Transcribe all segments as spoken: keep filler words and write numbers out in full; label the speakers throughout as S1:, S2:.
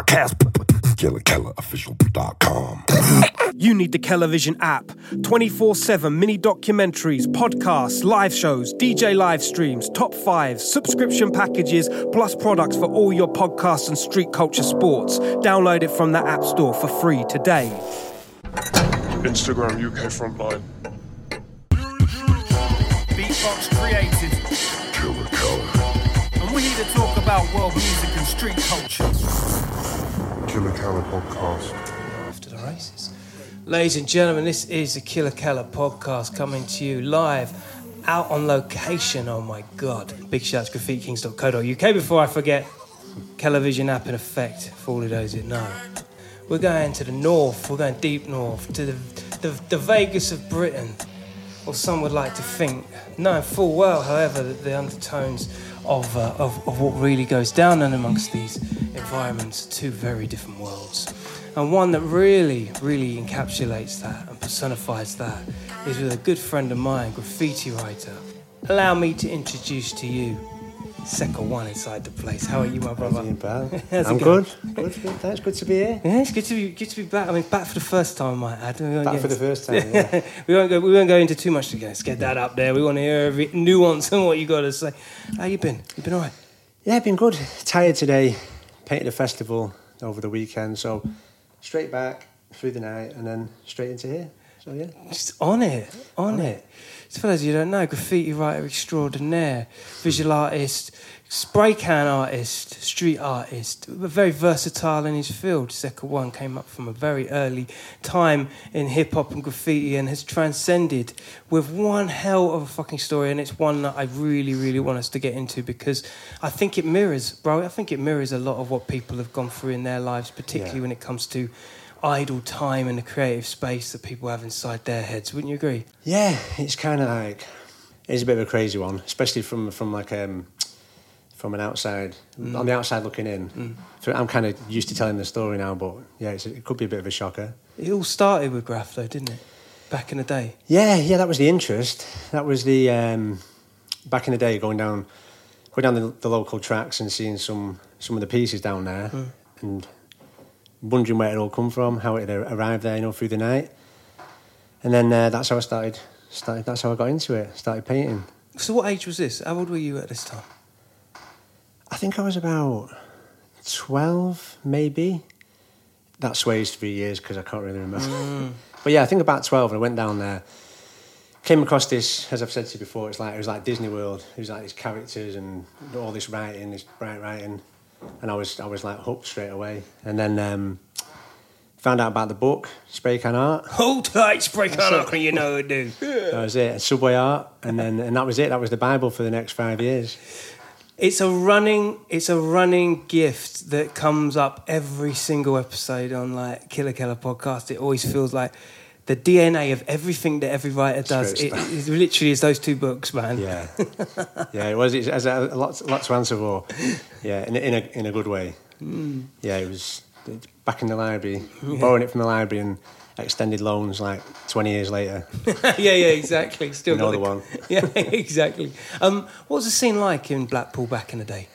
S1: podcast. Killer Keller Official dot com.
S2: You need the Kellervision app. twenty-four seven mini documentaries, podcasts, live shows, D J live streams, top fives, subscription packages, plus products for all your podcasts and street culture sports. Download it from the App Store for free today.
S3: Instagram U K Frontline.
S2: Beatbox created.
S1: Killer Keller.
S2: And we're here to talk about world music and street culture.
S3: Killer Keller Podcast.
S2: After the races. Ladies and gentlemen, this is the Killer Keller Podcast coming to you live, out on location. Oh my God. Big shouts to graffiti kings dot co dot U K. Before I forget, Kellervision app in effect for all of those that know. We're going to the north, we're going deep north, to the, the, the Vegas of Britain, or some would like to think, knowing full well, however, that the undertones of, uh, of, of what really goes down in amongst these environments, two very different worlds. And one that really, really encapsulates that and personifies that is with a good friend of mine, graffiti writer. Allow me to introduce to you Second One inside the place. How are you, my brother?
S4: How's I'm good. Good. Thanks. Good to be here.
S2: Yeah, it's good to be good to be back. I mean, back for the first time, I might add. We
S4: back for the first time. Yeah.
S2: we won't go. We won't go into too much again. Let's get that up there. We want to hear every nuance and what you got to say. How you been? You been alright?
S4: Yeah, been good. Tired today. Painted a festival over the weekend, so straight back through the night and then straight into here. So yeah,
S2: just on it, on, on it. it. So for those of you who don't know, graffiti writer extraordinaire, visual artist, spray can artist, street artist, very versatile in his field. Second One came up from a very early time in hip-hop and graffiti and has transcended with one hell of a fucking story, and it's one that I really, really want us to get into because I think it mirrors, bro, I think it mirrors a lot of what people have gone through in their lives, particularly yeah. when it comes to idle time and the creative space that people have inside their heads. Wouldn't you agree?
S4: Yeah, it's kind of like, it's a bit of a crazy one, especially from from like um from an outside, mm. on the outside looking in. Mm. So I'm kind of used to telling the story now, but yeah, it's, it could be a bit of a shocker.
S2: It all started with graph though, didn't it? Back in the day.
S4: Yeah, yeah, that was the interest. That was the um, back in the day, going down, going down the, the local tracks and seeing some some of the pieces down there, mm. and wondering where it all come from, how it arrived there, you know, through the night. And then uh, that's how I started, started. That's how I got into it, started painting.
S2: So what age was this? How old were you at this time?
S4: I think I was about twelve, maybe. That sways three years because I can't really remember. Mm. But yeah, I think about twelve, and I went down there, came across this, as I've said to you before, it's like it was like Disney World. It was like these characters and all this writing, this bright writing. And I was I was like hooked straight away. And then um, found out about the book, Spray Can Art.
S2: Hold tight, Spray Can Art, you know it, dude.
S4: That was it, Subway Art. And then and that was it. That was the Bible for the next five years.
S2: It's a running it's a running gift that comes up every single episode on like Killer Keller Podcast. It always feels like the D N A of everything that every writer does, it, it literally is those two books, man.
S4: Yeah, yeah, it was. It has a lot, lot to answer for. Yeah, in, in a in a good way. Mm. Yeah, it was back in the library, yeah. borrowing it from the library, and extended loans like twenty years later.
S2: yeah, yeah, exactly. Still
S4: another
S2: got
S4: one.
S2: Yeah, exactly. Um, what was the scene like in Blackpool back in the day?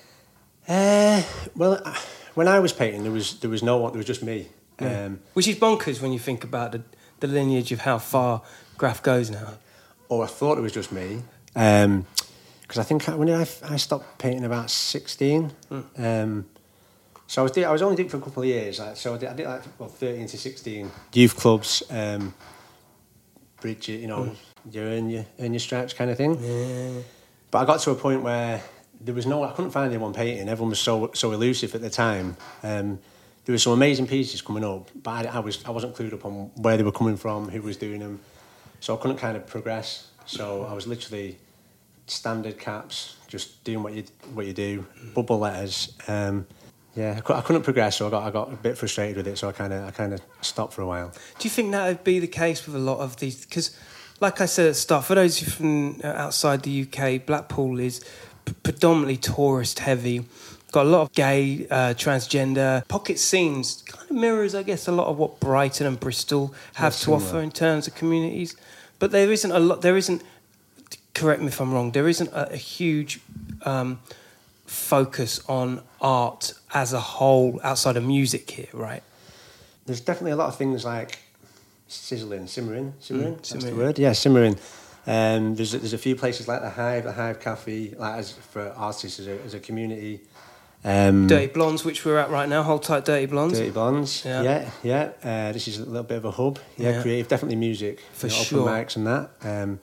S4: Uh, well, when I was painting, there was there was no one. There was just me. Yeah. Um,
S2: Which is bonkers when you think about the. the lineage of how far graph goes now.
S4: Oh, I thought it was just me. Because um, I think I, when I, I stopped painting about sixteen. Mm. Um, so I was I was only doing it for a couple of years. Like, so I did, I did like well, thirteen to sixteen. Youth clubs, um, bridge, you know, mm. you earn your, earn your stripes kind of thing.
S2: Yeah.
S4: But I got to a point where there was no, I couldn't find anyone painting. Everyone was so so elusive at the time. Um, There were some amazing pieces coming up, but I, I was I wasn't clued up on where they were coming from, who was doing them, so I couldn't kind of progress. So I was literally standard caps, just doing what you what you do, bubble letters. Um, yeah, I, I couldn't progress, so I got I got a bit frustrated with it. So I kind of I kind of stopped for a while.
S2: Do you think that would be the case with a lot of these? Because, like I said at the start, for those from outside the U K, Blackpool is p- predominantly tourist heavy. Got a lot of gay, uh, transgender pocket scenes. Kind of mirrors, I guess, a lot of what Brighton and Bristol have to offer in terms of communities. But there isn't a lot. There isn't. Correct me if I'm wrong. There isn't a, a huge um, focus on art as a whole outside of music here, right?
S4: There's definitely a lot of things like sizzling, simmering, simmering.
S2: Mm,
S4: that's
S2: simmering.
S4: the word. Yeah, simmering. Um, there's there's a few places like the Hive, the Hive Cafe, like as for artists as a as a community. Um,
S2: Dirty Blondes, which we're at right now. Hold tight, Dirty Blondes.
S4: Dirty Blondes.
S2: Yeah.
S4: Yeah, yeah. Uh, this is a little bit of a hub. Yeah,
S2: Yeah.
S4: creative, definitely music.
S2: For
S4: you know,
S2: sure.
S4: Open mics and that. Um,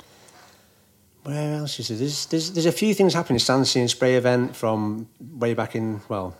S4: where else is there? There's, there's, there's a few things happening. Sandsea and Spray event from way back in, well,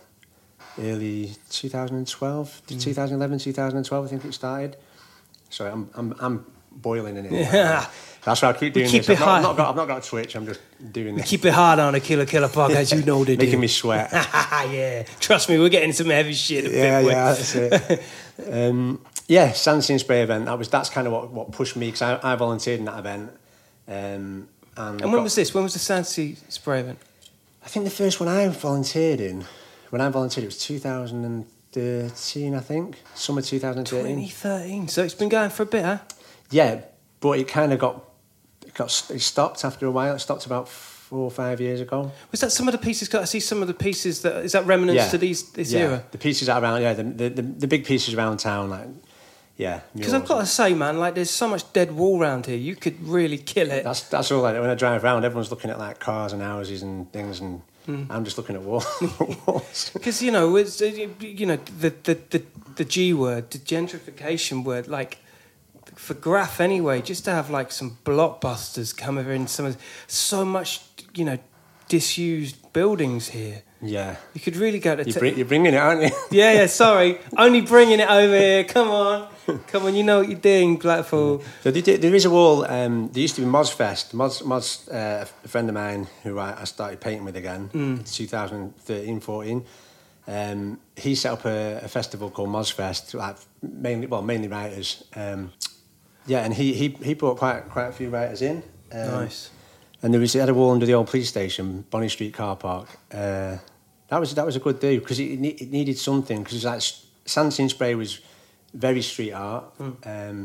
S4: early twenty twelve,
S2: Mm.
S4: twenty eleven, twenty twelve, I think it started. Sorry, I'm, I'm, I'm boiling in it.
S2: Yeah.
S4: That's why I keep
S2: We
S4: doing
S2: keep
S4: this.
S2: it
S4: I've not,
S2: high.
S4: I've, not got, I've not got a Twitch, I'm just doing this.
S2: Keep it hard on a Killer Killer podcast, you know they do.
S4: Making me sweat.
S2: Yeah, trust me, we're getting some heavy shit. A
S4: Yeah,
S2: bit, boy.
S4: yeah, that's it. um, yeah, Sandsea and Spray event. That was that's kind of what, what pushed me because I, I volunteered in that event. Um, and
S2: And when was this? When was the Sandsea Spray event?
S4: I think the first one I volunteered in, when I volunteered, it was two thousand thirteen, I think, summer two thousand thirteen.
S2: twenty thirteen. So it's been going for a bit, huh?
S4: Yeah, but it kind of got it got it stopped after a while. It stopped about four or five years ago.
S2: Was that some of the pieces? I see some of the pieces that is that remnants
S4: Yeah.
S2: to these this
S4: yeah,
S2: era.
S4: the pieces that are around, yeah, the, the the the big pieces around town, like yeah.
S2: Because I've got to say, man, like there's so much dead wall around here. You could really kill it.
S4: That's that's all. Like, when I drive around, everyone's looking at like cars and houses and things, and I'm just looking at wall- walls.
S2: Because you know, it's uh, you you know the, the the the G word, the gentrification word, like for Graph anyway, just to have like some blockbusters come over in some of so much, you know, disused buildings here.
S4: Yeah,
S2: You could really go to.
S4: you
S2: T-
S4: bring, you're bringing it, aren't you?
S2: yeah, yeah. Sorry, only bringing it over here. Come on, come on. You know what you're doing, Blackpool.
S4: So there, there is a wall. Um, there used to be Mozfest. Moz, Moz uh, a friend of mine who I, I started painting with again in twenty thirteen, fourteen. Um, he set up a, a festival called Mozfest, like mainly, well, mainly writers. Um, yeah, and he, he he brought quite quite a few writers in. Um,
S2: Nice.
S4: And there was he had a wall under the old police station, Bonny Street car park. Uh, that was that was a good do because it, ne- it needed something because like Sandsea and Spray was very street art. Um,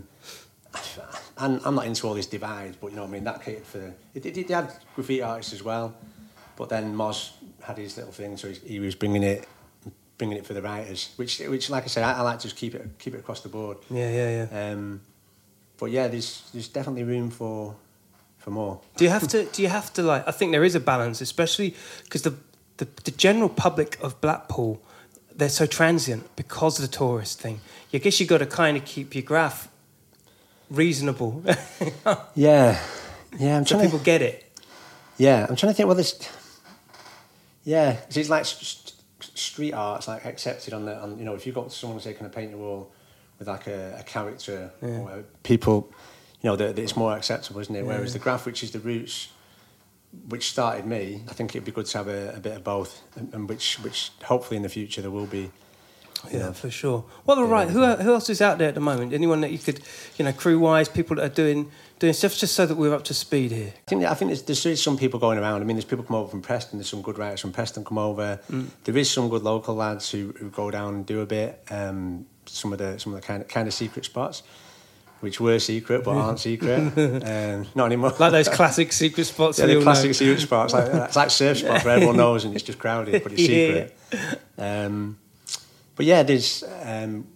S4: and I'm not into all this divide, but you know what I mean. That catered for it, it, it had graffiti artists as well, but then Moz had his little thing, so he, he was bringing it bringing it for the writers, which which like I said, I, I like to just keep it keep it across the board.
S2: Yeah, yeah, yeah.
S4: Um, but yeah, there's there's definitely room for. For more.
S2: Do you have to? Do you have to like? I think there is a balance, especially because the, the the general public of Blackpool, they're so transient because of the tourist thing. I guess you got to kind of keep your graph reasonable,
S4: Yeah, yeah. I'm
S2: so
S4: trying
S2: people
S4: to.
S2: get it.
S4: Yeah, I'm trying to think. Well, this. Yeah, 'cause it's like st- st- street art's like accepted on the on. You know, if you got someone say, "Can I paint a wall with like a, a character?"
S2: Yeah.
S4: Or whatever, people. You know, that it's more acceptable, isn't it?
S2: Yeah.
S4: Whereas the graph, which is the roots, which started me, I think it'd be good to have a, a bit of both, and, and which, which hopefully in the future there will be.
S2: Yeah,
S4: know.
S2: for sure. Well, all right. Who who else is out there at the moment? Anyone that you could, you know, crew wise, people that are doing doing stuff, just so that we're up to speed here.
S4: I think I think there's, there's some people going around. I mean, there's people come over from Preston. There's some good writers from Preston come over.
S2: Mm.
S4: There is some good local lads who, who go down and do a bit. Um, some of the some of the kind of kind of secret spots, which were secret but aren't secret. um, not anymore.
S2: Like those classic secret spots.
S4: Yeah,
S2: we
S4: the
S2: all
S4: classic
S2: know.
S4: secret spots. Like, it's like surf spots where everyone knows and it's just crowded, but it's
S2: Yeah.
S4: secret. Um, but yeah, there's. Um,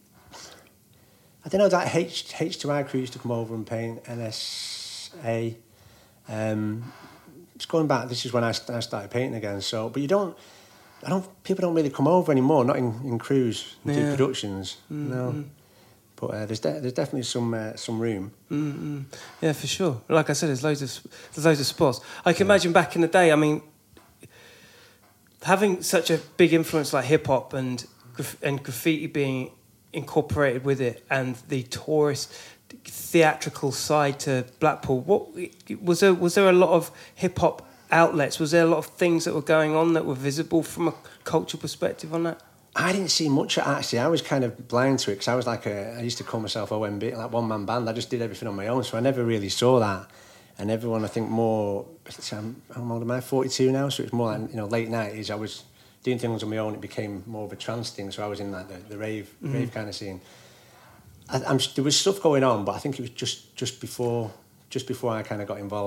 S4: I don't know, that H H two I crew used to come over and paint N S A. Um, it's going back. This is when I, st- I started painting again. So, but you don't. I don't. People don't really come over anymore. Not in, in crews, and do
S2: Yeah.
S4: productions.
S2: Mm,
S4: No.
S2: mm.
S4: But uh, there's de- there's definitely some uh, some room.
S2: Mm-mm. Yeah, for sure. Like I said, there's loads of there's loads of spots. I can imagine back in the day. I mean, having such a big influence like hip hop and graf- and graffiti being incorporated with it, and the tourist theatrical side to Blackpool. What was there? Was there a lot of hip hop outlets? Was there a lot of things that were going on that were visible from a cultural perspective on that?
S4: I didn't see much of it, actually. I was kind of blind to it because I was like a, I used to call myself O M B, like one man band. I just did everything on my own, so I never really saw that. And everyone, I think, more. I'm, how old am I? forty-two now, so it's more like, you know, late nineties. I was doing things on my own. It became more of a trance thing, so I was in like the, the rave,
S2: Mhm.
S4: rave kind of scene. I, I'm, there was stuff going on, but I think it was just just before just before I kind of got involved.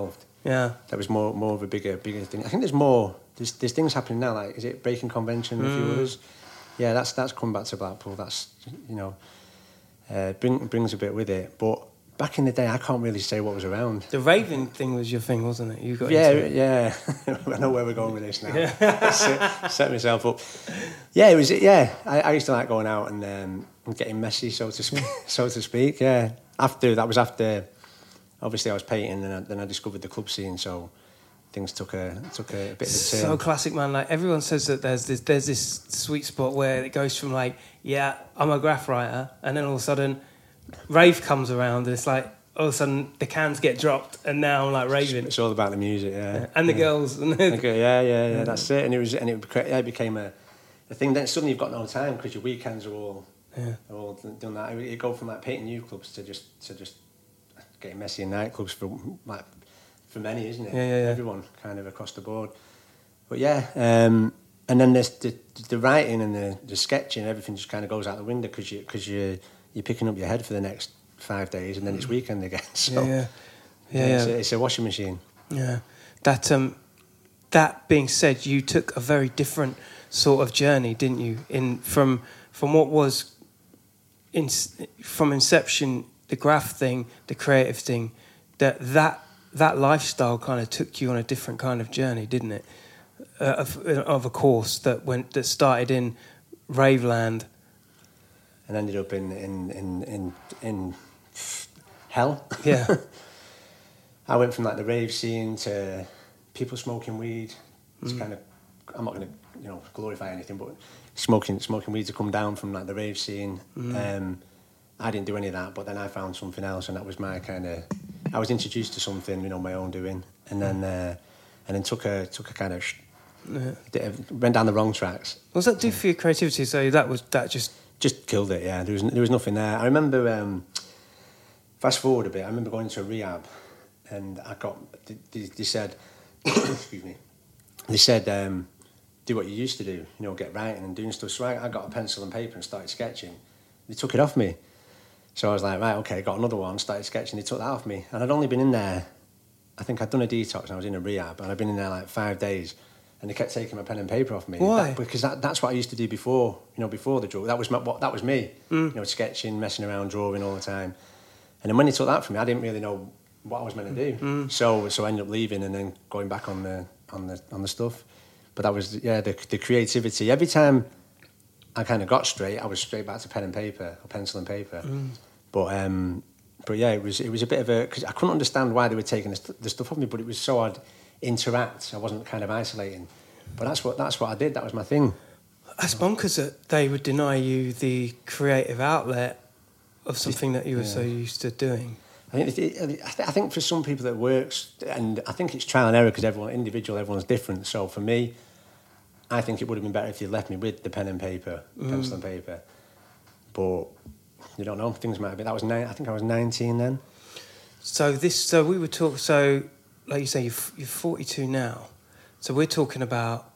S2: Yeah.
S4: That was more more of a bigger bigger thing. I think there's more. There's there's things happening now. Like, is it Breaking Convention and a few others? Yeah, that's that's come back to Blackpool. That's, you know, uh, bring, brings a bit with it. But back in the day, I can't really say what was around.
S2: The raving thing was your thing, wasn't it? You got
S4: Yeah,
S2: into it.
S4: yeah. I know where we're going with this now. set, set myself up. Yeah, it was. Yeah, I, I used to like going out and, um, and getting messy, so to speak. so to speak. Yeah. After that was after. Obviously, I was painting, and I, then I discovered the club scene. So things took a took a, a bit of a turn.
S2: So classic, man. Like, everyone says that there's this there's this sweet spot where it goes from like, yeah, I'm a graph writer, and then all of a sudden, rave comes around, and it's like all of a sudden the cans get dropped, and now I'm like raving.
S4: It's all about the music, yeah,
S2: Yeah. And the
S4: yeah.
S2: girls.
S4: Okay, yeah, yeah, yeah. That's it. And it was, and it, beca- yeah, it became a, a thing. Then suddenly you've got no time because your weekends are all,
S2: Yeah.
S4: are all done that. It go from like painting youth clubs to just to just getting messy in nightclubs for like for many, isn't it?
S2: Yeah, yeah, yeah.
S4: Everyone kind of across the board. But yeah, um, and then there's the the writing and the, the sketching, everything just kind of goes out the window because you because you you're picking up your head for the next five days, and then it's weekend again. So
S2: Yeah, yeah, yeah.
S4: It's,
S2: yeah.
S4: a, it's a washing machine.
S2: Yeah. That um, that being said, you took a very different sort of journey, didn't you? In from from what was in from inception, the graph thing, the creative thing, that that that lifestyle kind of took you on a different kind of journey, didn't it? Uh, of, of a course that went that started in Raveland.
S4: And ended up in in in in, in hell.
S2: Yeah.
S4: I went from like the rave scene to people smoking weed. It's mm. kind of, I'm not going to, you know, glorify anything, but smoking smoking weed to come down from like the rave scene. Mm. Um, I didn't do any of that, but then I found something else, and that was my kind of. I was introduced to something, you know, my own doing, and then uh, and then took a took a kind of. Yeah. Went down the wrong tracks.
S2: What does that do for your creativity? So that was that just.
S4: Just killed it, yeah. There was there was nothing there. I remember, um, fast forward a bit, I remember going to a rehab, and I got, they, they said, excuse me, they said, um, do what you used to do, you know, get writing and doing stuff. So I, I got a pencil and paper and started sketching. They took it off me. So I was like, right, okay, got another one, started sketching, they took that off me. And I'd only been in there, I think I'd done a detox and I was in a rehab, and I'd been in there like five days. And they kept taking my pen and paper off me.
S2: Why?
S4: That, because that, that's what I used to do before, you know, before the drug. That was my, what that was me,
S2: mm.
S4: you know, sketching, messing around, drawing all the time. And then when they took that from me, I didn't really know what I was meant to do. Mm. So so I ended up leaving and then going back on the on the on the stuff. But that was yeah, the the creativity. Every time I kind of got straight, I was straight back to pen and paper or pencil and paper. Mm. But um, but yeah, it was it was a bit of a because I couldn't understand why they were taking the, st- the stuff off me, but it was so odd. Interact. I wasn't kind of isolating, but that's what that's what I did. That was my thing.
S2: That's bonkers that they would deny you the creative outlet of something that you were yeah. so used to doing.
S4: I think it, I think for some people it works, and I think it's trial and error because everyone individual, everyone's different. So for me, I think it would have been better if you left me with the pen and paper, mm. pencil and paper. But you don't know. Things might have been. That was nine. I think I was nineteen then.
S2: So this. So we were talking. So. Like you say, you're, you're forty-two now, so we're talking about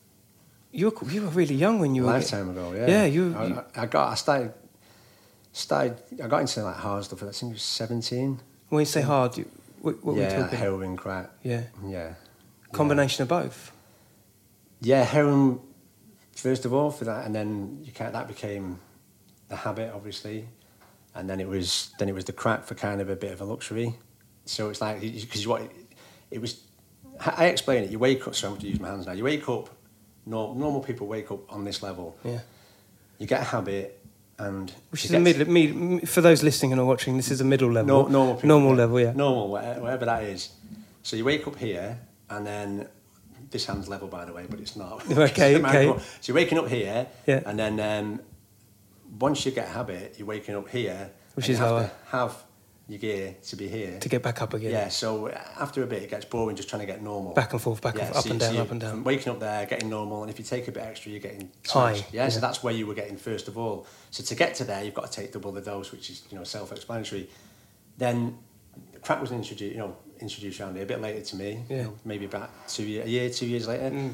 S2: you were you were really young when you were
S4: lifetime ago. Yeah,
S2: yeah. You,
S4: I,
S2: you
S4: I got I started started I got into like hard stuff. I think it was seventeen.
S2: When you say hard, you, what, what
S4: yeah,
S2: were we talking?
S4: Like heroin, crack.
S2: Yeah,
S4: yeah.
S2: Combination
S4: yeah.
S2: of both.
S4: Yeah, heroin first of all for that, and then you can't, that became the habit, obviously, and then it was then it was the crack for kind of a bit of a luxury. So it's like because what. It was, I explain it, you wake up, so I'm going to use my hands now, you wake up, no, normal people wake up on this level.
S2: Yeah.
S4: You get a habit and...
S2: Which is a middle, mid, for those listening and watching, this is a middle level.
S4: No, normal people,
S2: Normal
S4: yeah.
S2: level, yeah.
S4: Normal, whatever that is. So you wake up here and then, this hand's level by the way, but it's not.
S2: Okay, okay.
S4: So you're waking up here
S2: yeah.
S4: and then um, once you get a habit, you're waking up here.
S2: Which is
S4: you have
S2: lower.
S4: to have your gear to be here.
S2: To get back up again.
S4: Yeah, so after a bit it gets boring just trying to get normal.
S2: Back and forth, back
S4: yeah,
S2: and forth,
S4: so
S2: up and
S4: you,
S2: down,
S4: so
S2: up and down.
S4: Waking up there, getting normal, and if you take a bit extra, you're getting
S2: high.
S4: Yeah,
S2: yeah,
S4: so that's where you were getting first of all. So to get to there, you've got to take double the dose, which is, you know, self-explanatory. Then crack was introduced, you know, introduced around here a bit later to me.
S2: Yeah.
S4: You know, maybe about two year, a year, two years later. Mm.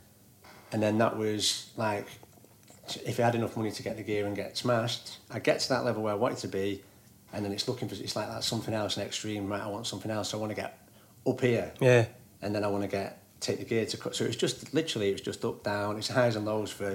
S4: And then that was like, if I had enough money to get the gear and get smashed, I'd get to that level where I wanted to be. And then it's looking for, it's like that's something else, an extreme, right, I want something else, so I want to get up here,
S2: Yeah.
S4: and then I want to get take the gear to cut. So it's just literally it was just up down. It's highs and lows for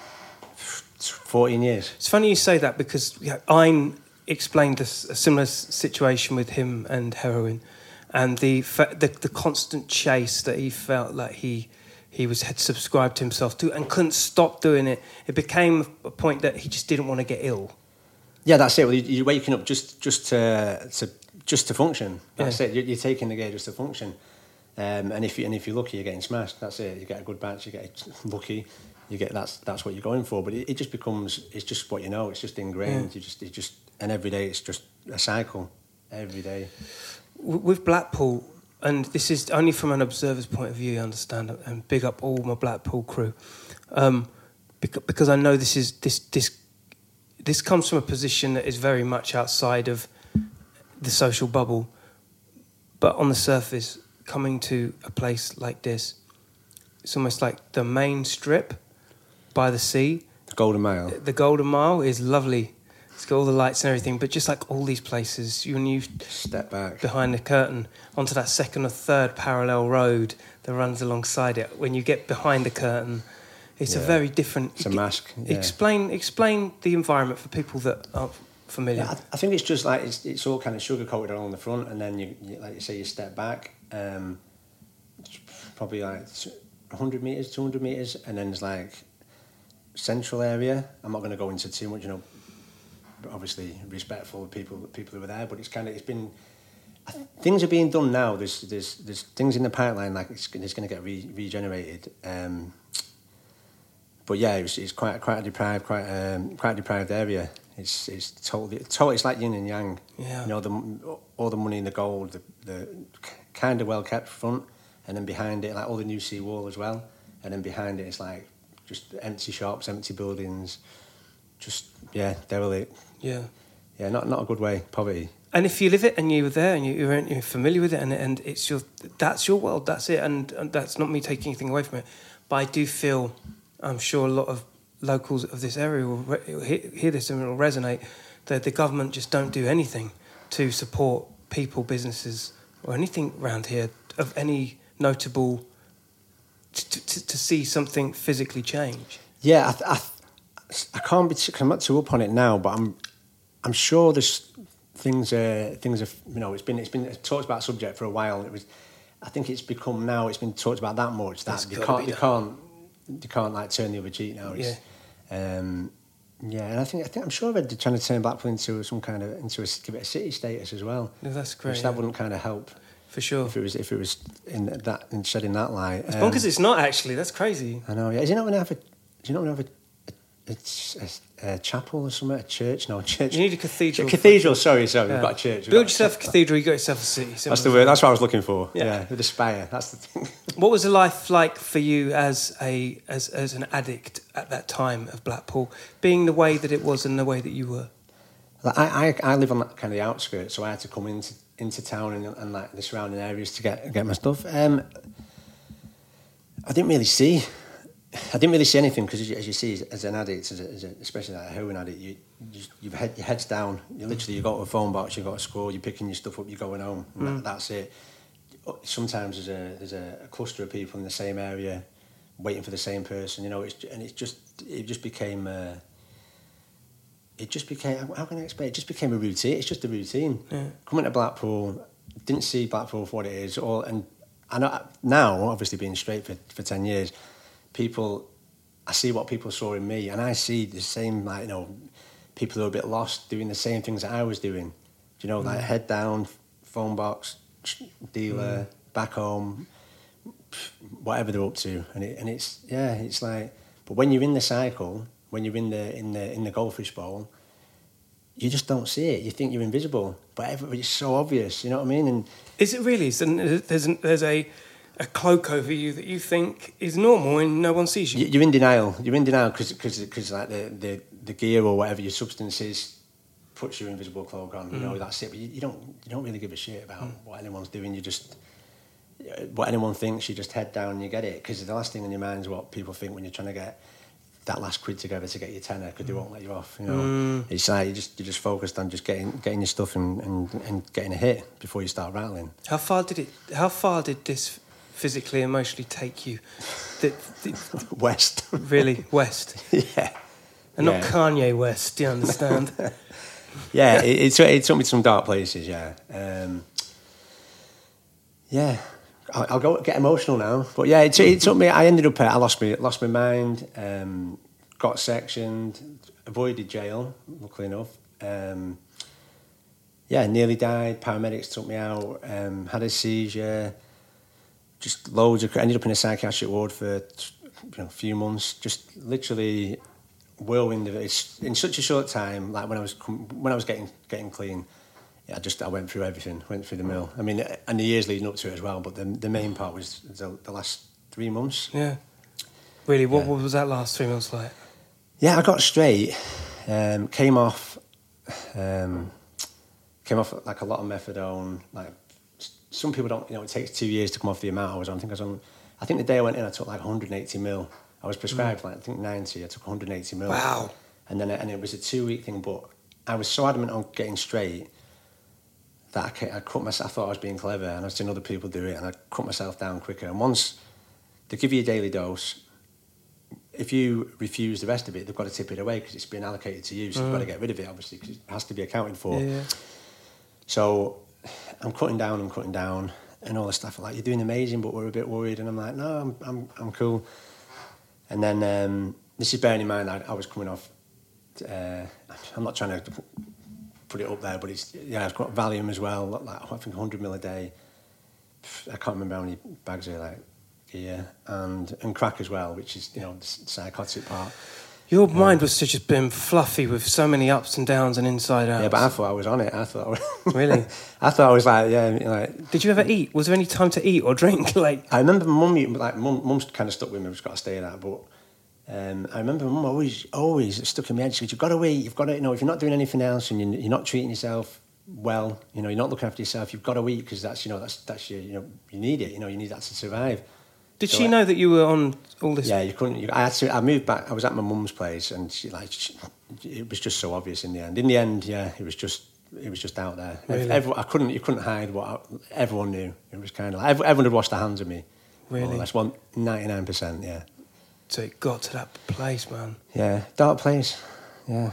S4: fourteen years.
S2: It's funny you say that because yeah, Ein explained this, a similar s- situation with him and heroin, and the, fa- the the constant chase that he felt like he he was had subscribed to himself to and couldn't stop doing it. It became a point that he just didn't want to get ill.
S4: Yeah, that's it. Well, you- you're waking up just just to, to just to function. That's
S2: Yeah.
S4: it. You're, you're taking the gear just to function. Um, and if you and if you're lucky, you're getting smashed. That's it. You get a good batch. You get lucky. You get that's that's what you're going for. But it, it just becomes it's just what you know. It's just ingrained.
S2: Yeah.
S4: You just it just and every day it's just a cycle. Every day.
S2: W- With Blackpool, and this is only from an observer's point of view, you understand, and big up all my Blackpool crew, um, because, because I know this is this this this comes from a position that is very much outside of the social bubble, but on the surface, coming to a place like this, it's almost like the main strip by the sea.
S4: The Golden Mile.
S2: The Golden Mile is lovely. It's got all the lights and everything, but just like all these places, you when you
S4: Step back.
S2: behind the curtain onto that second or third parallel road that runs alongside it. When you get behind the curtain, it's a
S4: Yeah.
S2: very different.
S4: It's a mask. Yeah.
S2: Explain, explain the environment for people that aren't familiar.
S4: Yeah, I, I think it's just like it's, it's all kind of sugar coated along the front, and then you, you like you say you step back, um, it's probably like one hundred meters, two hundred meters, and then there's like central area. I'm not going to go into too much, you know. Obviously, respectful of people people who are there, but it's kind of it's been I th- things are being done now. There's there's there's things in the pipeline like it's, it's going to get re- regenerated. Um, but yeah, it's, it's quite quite a deprived quite um, quite a deprived area. It's it's totally totally it's like yin and yang.
S2: Yeah.
S4: You know, the all the money in the gold, the, the kind of well kept front, and then behind it like all the new sea wall as well, and then behind it it's like just empty shops, empty buildings, just yeah derelict.
S2: Yeah.
S4: Yeah, not not a good way. Poverty.
S2: And if you live it and you were there and you, you're, you're familiar with it and and it's your that's your world, that's it, and, and that's not me taking anything away from it. But I do feel, I'm sure a lot of locals of this area will re- hear, hear this and it will resonate, that the government just don't do anything to support people, businesses, or anything around here of any notable to, to, to see something physically change.
S4: Yeah, I, th- I, th- I can't be. Too, I'm not too up on it now, but I'm. I'm sure there's things. Uh, things are. You know, it's been. It's been talked about subject for a while. And it was. I think it's become now. It's been talked about that much that
S2: It's
S4: you
S2: gotta
S4: can't.
S2: be
S4: You
S2: done.
S4: can't. You can't like turn the other cheek now. It's, yeah. Um, yeah, and I think I think I'm sure they're trying to turn Blackpool into some kind of into a give it a city status as well.
S2: No, that's great.
S4: Which
S2: yeah.
S4: that wouldn't kind of help
S2: For sure.
S4: if it was if it was in that in shedding that light.
S2: It's
S4: Um,
S2: bonkers it's not actually, that's crazy.
S4: I know. Yeah, is it not going to have a? Do you not going to have a? It's a, a chapel or something, a church? No, a church.
S2: You need a cathedral.
S4: A cathedral. Sorry, sorry.
S2: Yeah.
S4: We've got a church. We've
S2: Build
S4: got
S2: yourself a cathedral, you got yourself a city. Simple
S4: That's
S2: as
S4: the
S2: that.
S4: word. That's what I was looking for.
S2: Yeah.
S4: Yeah, with the spire. That's the thing.
S2: What was the life like for you as a as as an addict at that time of Blackpool, being the way that it was and the way that you were?
S4: Like, I, I I live on that kind of the outskirts, so I had to come into into town and, and like the surrounding areas to get get my stuff. Um, I didn't really see. I didn't really see anything because, as, you- as you see, as, as an addict, as a, as a, especially like a heroin addict, you, you you've head, your head's down. You literally you go to a phone box, you got a score, you're picking your stuff up, you're going home. And
S2: Mm.
S4: that, that's it. Sometimes there's a there's a, a cluster of people in the same area, waiting for the same person. You know, it's and it's just it just became. Uh, it just became. How can I explain? It just became a routine. It's just a routine.
S2: Yeah.
S4: Coming to Blackpool, didn't see Blackpool for what it is. All and I know now, obviously being straight for for ten years. People, I see what people saw in me, and I see the same, like, you know, people who are a bit lost doing the same things that I was doing. Do you know, like head down, phone box, dealer, mm. back home, whatever they're up to, and it, and it's yeah, it's like. But when you're in the cycle, when you're in the in the in the goldfish bowl, you just don't see it. You think you're invisible, but everybody's so obvious. You know what I mean? And
S2: Is it really? So there's an, there's a a cloak over you that you think is normal and no one sees you.
S4: You- You're in denial. You're in denial because because like the, the, the gear or whatever your substance is puts your invisible cloak on. You know, that's it. But you, you don't you don't really give a shit about what anyone's doing. You just what anyone thinks. You just head down and you get it because the last thing in your mind is what people think when you're trying to get that last quid together to get your tenner because they won't let you off. You know,
S2: Mm.
S4: it's like you just you're just focused on just getting getting your stuff and, and, and getting a hit before you start rattling.
S2: How far did it? How far did this physically, emotionally take you? The, the,
S4: West,
S2: really, West,
S4: yeah,
S2: and
S4: yeah.
S2: not Kanye West. Do you understand?
S4: yeah. It, it, took- it took me to some dark places. Yeah, um, yeah. I'll, I'll go get emotional now, but yeah, it, it took me. I ended up. I lost me lost my mind. Um, got sectioned. Avoided jail. Luckily enough. Um, yeah, nearly died. Paramedics took me out. Um, had a seizure. Just loads of. Ended up in a psychiatric ward for you know, a few months. Just literally whirlwind of it. It's in such a short time. Like when I was com- when I was getting getting clean. I just I went through everything, went through the mill. I mean, and the years leading up to it as well. But the the main part was the, the last three months.
S2: Yeah. Really, what,
S4: Yeah.
S2: what was that last three months like?
S4: Yeah, I got straight. Um, came off, um, came off like a lot of methadone. Like some people don't, you know, it takes two years to come off the amount I was on. I think I was on. I think the day I went in, I took like one hundred eighty mil. I was prescribed mm. like I think ninety. I took one hundred eighty mil.
S2: Wow.
S4: And then and it was a two week thing, but I was so adamant on getting straight. That I, ca- I cut myself. I thought I was being clever, and I've seen other people do it, and I cut myself down quicker. And once they give you a daily dose, if you refuse the rest of it, they've got to tip it away because it's been allocated to you. So mm. you've got to get rid of it, obviously, because it has to be accounted for.
S2: Yeah.
S4: So I'm cutting down, I'm cutting down, and all the staff are like, "You're doing amazing, but we're a bit worried." And I'm like, "No, I'm I'm I'm cool." And then um, this is bearing in mind I, I was coming off. Uh, I'm not trying to put it up there, but it's yeah, I've got Valium as well, like I think one hundred mil a day. I can't remember how many bags are like yeah, and and crack as well, which is you know the psychotic part.
S2: Your mind was just been fluffy with so many ups and downs and inside out.
S4: Yeah, but I thought I was on it. I thought I was
S2: really.
S4: I thought I was like yeah, like.
S2: Did you ever eat? Was there any time to eat or drink? Like
S4: I remember mum, like mum, mum's kind of stuck with me. We've got to stay that, but. Um, I remember my mum always, always stuck in my head. She goes, "You've got to eat. You've got to, you know, if you're not doing anything else and you're, you're not treating yourself well, you know, you're not looking after yourself. You've got to eat because that's, you know, that's that's your, you know, you need it. You know, you need that to survive."
S2: Did
S4: so
S2: she
S4: I,
S2: know that you were on all this?
S4: Yeah, you couldn't. You, I had to. I moved back. I was at my mum's place, and she like, she, it was just so obvious in the end. In the end, yeah, it was just, it was just out there.
S2: Really?
S4: Everyone, I couldn't, you couldn't hide what I, everyone knew. It was kind of like everyone had washed their hands of me.
S2: Really,
S4: that's one ninety-nine percent. Yeah.
S2: So it got to that place, man.
S4: Yeah, dark place. Yeah.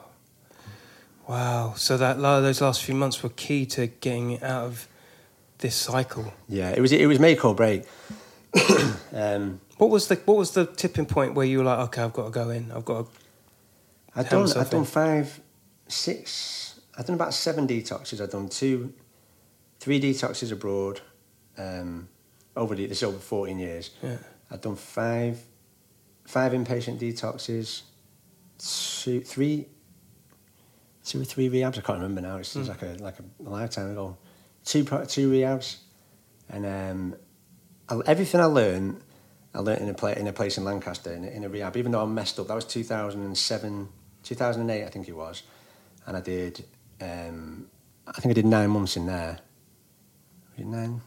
S2: Wow. So that those last few months were key to getting out of this cycle.
S4: Yeah, it was. It was make or break. um,
S2: what was the What was the tipping point where you were like, okay, I've got to go in. I've got to.
S4: I've done. I've done five, six. I've done about seven detoxes. I've done two, three detoxes abroad. Um, over the, this is over fourteen years.
S2: Yeah.
S4: I've done five. Five inpatient detoxes, two, three, two or three rehabs. I can't remember now. It seems mm. like a like a lifetime ago. Two two rehabs, and um, I, everything I learned, I learned in a place in a place in Lancaster in a, in a rehab. Even though I'm messed up, that was two thousand seven, two thousand eight, I think it was, and I did. Um, I think I did nine months in there. Nine,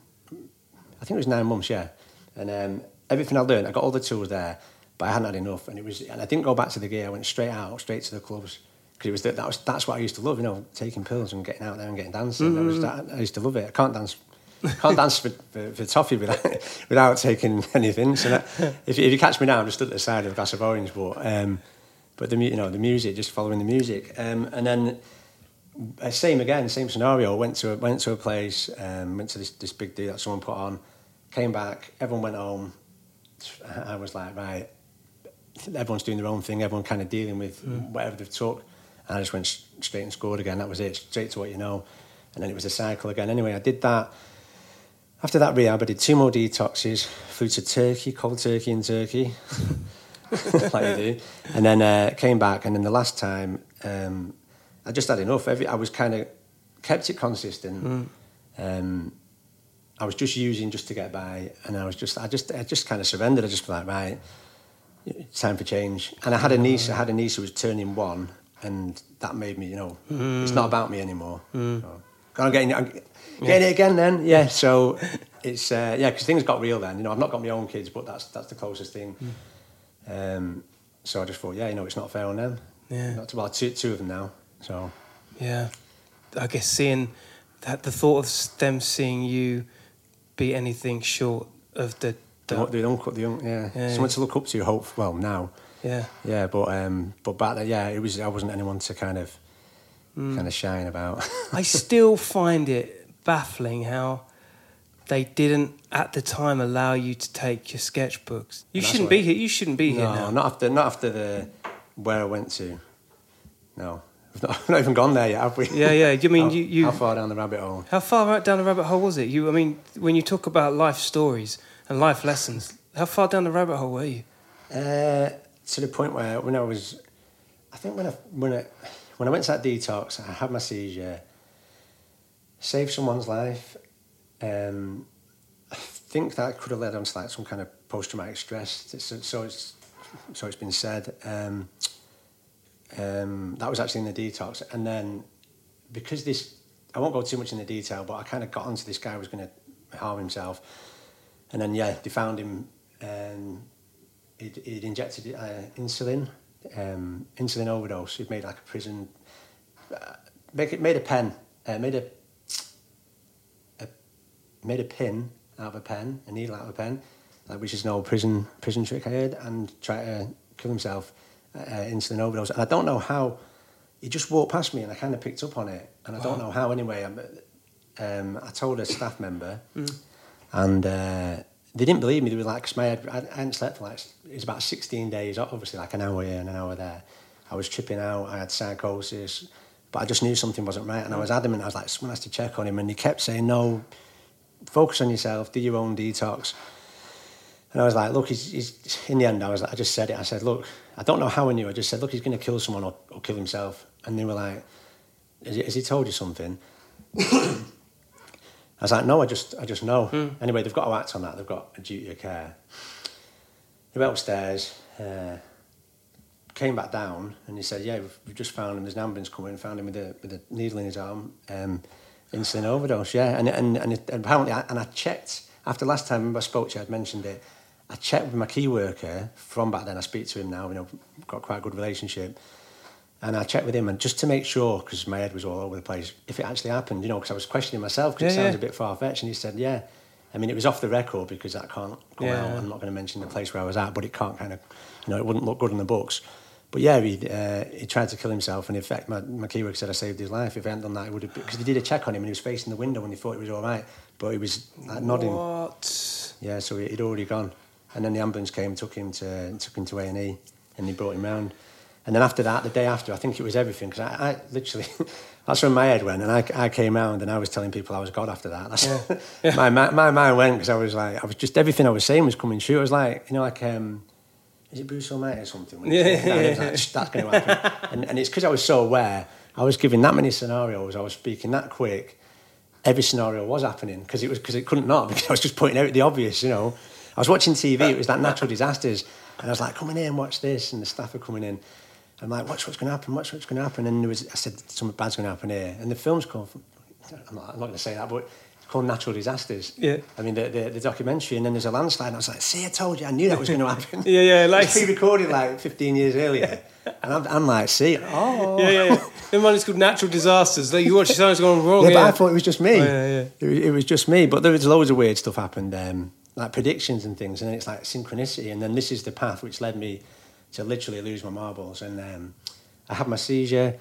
S4: I think it was nine months. Yeah, and um, everything I learned, I got all the tools there. But I hadn't had enough, and it was, and I didn't go back to the gear. I went straight out, straight to the clubs, because it was that, that was that's what I used to love, you know, taking pills and getting out there and getting dancing. Mm-hmm. I was that, I used to love it. I can't dance, can't dance for, for, for toffee without without taking anything. So that, if, if you catch me now, I'm just at the side of a glass of orange. But um, but the you know the music, just following the music, um, and then uh, same again, same scenario. Went to a, went to a place, um, went to this this big deal that someone put on, came back, everyone went home. I was like, right. Everyone's doing their own thing, everyone kind of dealing with mm. whatever they've took, and I just went straight and scored again. That was it, straight to what you know. And then it was a cycle again. Anyway, I did that. After that rehab, I did two more detoxes, flew to Turkey, cold turkey in Turkey, like you do, and then uh, came back. And then the last time, um, I just had enough. Every, I was kind of kept it consistent. Mm. Um, I was just using just to get by, and I was just, I just, I just kind of surrendered. I just was like, right. It's time for change. And I had a niece, I had a niece who was turning one, and that made me, you know, mm. it's not about me anymore. Mm. So, I'm getting, I'm getting yeah. it again then, yeah. So it's, uh, yeah, because things got real then. You know, I've not got my own kids, but that's that's the closest thing. Mm. Um, so I just thought, yeah, you know, it's not fair on them.
S2: Yeah.
S4: Not to, well, two, two of them now. So
S2: yeah, I guess seeing that, the thought of them seeing you be anything short of the,
S4: the,
S2: the,
S4: the uncle, the young, yeah,
S2: Yeah,
S4: someone
S2: yeah.
S4: to look up to. Hope well now.
S2: yeah,
S4: Yeah, but um, but back then, yeah, it was. I wasn't anyone to kind of,
S2: Mm.
S4: kind of shine about.
S2: I still find it baffling how they didn't at the time allow you to take your sketchbooks. You
S4: That's
S2: shouldn't
S4: what-
S2: be here. You shouldn't be here
S4: No,
S2: now.
S4: not after, not after the where I went to. No, we've not, we've not even gone there yet, have we?
S2: Yeah, yeah. You mean
S4: how,
S2: you, you?
S4: How far down the rabbit hole?
S2: How far right down the rabbit hole was it? You, I mean, when you talk about life stories and life lessons, how far down the rabbit hole were you?
S4: Uh, to the point where when I was, I think when I when I when I went to that detox, I had my seizure, saved someone's life. Um, I think that could have led on to like some kind of post-traumatic stress. So, so it's so it's been said. Um, um, that was actually in the detox, and then because this, I won't go too much in the detail, but I kind of got onto this guy who was going to harm himself, and then yeah, they found him. Um, he'd, he'd injected uh, insulin, um, insulin overdose. He'd made like a prison, uh, make it made a pen, uh, made a, a made a pin out of a pen, a needle out of a pen, like, which is an old prison prison trick I heard, and tried to kill himself, uh, insulin overdose. And I don't know how, he just walked past me and I kind of picked up on it, and I
S2: Wow.
S4: don't know how anyway. I'm, um, I told a staff member,
S2: Mm.
S4: and uh, they didn't believe me. They were like, 'cause my head, I I hadn't slept for like, it was about sixteen days, obviously like an hour here and an hour there. I was tripping out, I had psychosis, but I just knew something wasn't right, and I was adamant. I was like, someone has to check on him, and he kept saying, no, focus on yourself, do your own detox. And I was like, look, he's, he's in the end, I was like, I just said it. I said, look, I don't know how I knew. I just said, look, he's going to kill someone or, or kill himself. And they were like, has he, has he told you something? I was like, no, I just, I just know.
S2: Mm.
S4: Anyway, they've got to act on that. They've got a duty of care. He went upstairs, uh, came back down, and he said, yeah, we've, we've just found him. There's an ambulance coming. Found him with a with a needle in his arm, um, insulin overdose. Yeah, and and and, it, and apparently, I, and I checked after last time. Remember I spoke to you, I'd mentioned it. I checked with my key worker from back then. I speak to him now. You know, we've got quite a good relationship. And I checked with him, and just to make sure, because my head was all over the place, if it actually happened, you know, because I was questioning myself, because
S2: Yeah,
S4: it sounds
S2: yeah.
S4: a bit far-fetched, and he said, yeah. I mean, it was off the record, because that can't go
S2: Yeah.
S4: out. I'm not going to mention the place where I was at, but it can't kind of, you know, it wouldn't look good in the books. But yeah, he uh, he tried to kill himself, and in fact, my, my key worker said I saved his life. If I hadn't done that, it would have, because they did a check on him, and he was facing the window, and he thought it was all right, but he was like, nodding.
S2: What?
S4: Yeah, so he'd already gone. And then the ambulance came, took him to took him to A and E, and they brought him round. And then after that, the day after, I think it was everything, because I, I literally, that's when my head went, and I, I came round and I was telling people I was God after that. That's,
S2: Yeah. Yeah.
S4: my, my my mind went, because I was like, I was just, everything I was saying was coming true. I was like, you know, like, um, is it Bruce Almighty or something? When
S2: Yeah,
S4: yeah,
S2: yeah,
S4: yeah,
S2: yeah.
S4: like, that's going to happen. and, and it's because I was so aware, I was giving that many scenarios, I was speaking that quick, every scenario was happening, because it was because it couldn't not, because I was just pointing out the obvious, you know. I was watching T V, it was that natural disasters, and I was like, come in here and watch this, and the staff are coming in. I'm like, watch what's going to happen, watch what's going to happen. And there was, I said, something bad's going to happen here. And the film's called, I'm not, I'm not going to say that, but it's called Natural Disasters.
S2: Yeah.
S4: I mean, the, the, the documentary, and then there's a landslide, and I was like, see, I told you, I knew that was going to happen.
S2: Yeah, yeah, like-
S4: It's pre-recorded like fifteen years earlier. And I'm, I'm like, see, oh.
S2: Yeah, yeah, yeah. The one is called Natural Disasters. Like you watch something's going wrong.
S4: Yeah,
S2: Yeah,
S4: but I thought it was just me.
S2: Oh, yeah, yeah.
S4: It, was- it was just me. But there was loads of weird stuff happened, um, like predictions and things, and then it's like synchronicity. And then this is the path which led me to literally lose my marbles. And um, I had my seizure,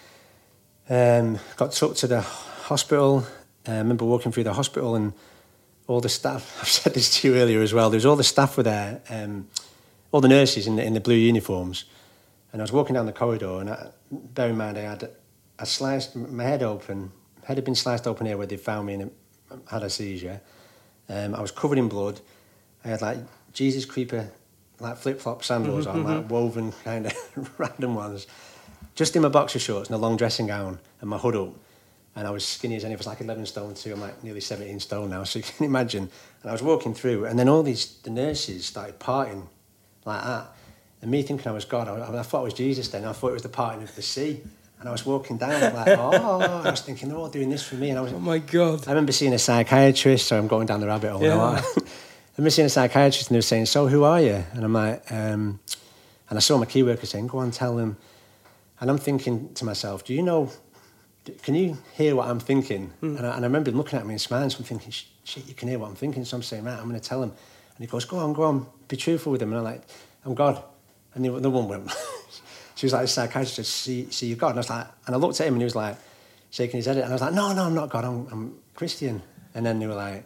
S4: um, got took to the hospital. Uh, I remember walking through the hospital, and all the staff, I've said this to you earlier as well, there's all the staff were there, um, all the nurses in the, in the blue uniforms. And I was walking down the corridor, and I, bear in mind, I had I sliced my head open. Head had been sliced open here where they found me and had a seizure. Um, I was covered in blood. I had like Jesus creeper, like flip-flop sandals
S2: Mm-hmm,
S4: on, like woven kind of random ones. Just in my boxer shorts and a long dressing gown and my hood up. And I was skinny as any, I was like eleven stone too. I'm like nearly seventeen stone now, so you can imagine. And I was walking through, and then all these, the nurses started partying like that. And me thinking I was God, I, I thought I was Jesus then. I thought it was the parting of the sea. And I was walking down, I'm like, oh, I was thinking, they're all doing this for me. And I was,
S2: Oh my God.
S4: I remember seeing a psychiatrist, so I'm going down the rabbit hole
S2: Yeah.
S4: now. I remember seeing a psychiatrist, and they were saying, so who are you? And I'm like, um, And I saw my key worker saying, go on, tell them. And I'm thinking to myself, do you know, can you hear what I'm thinking? Mm. And, I, and I remember him looking at me and smiling, so I'm thinking, shit, you can hear what I'm thinking. So I'm saying, right, I'm going to tell him. And he goes, go on, go on, be truthful with him. And I'm like, I'm God. And the, the one went, she was like, the psychiatrist said, see, see, you're God. And I was like, and I looked at him and he was like, shaking his head. And I was like, no, no, I'm not God, I'm, I'm Christian. And then they were like,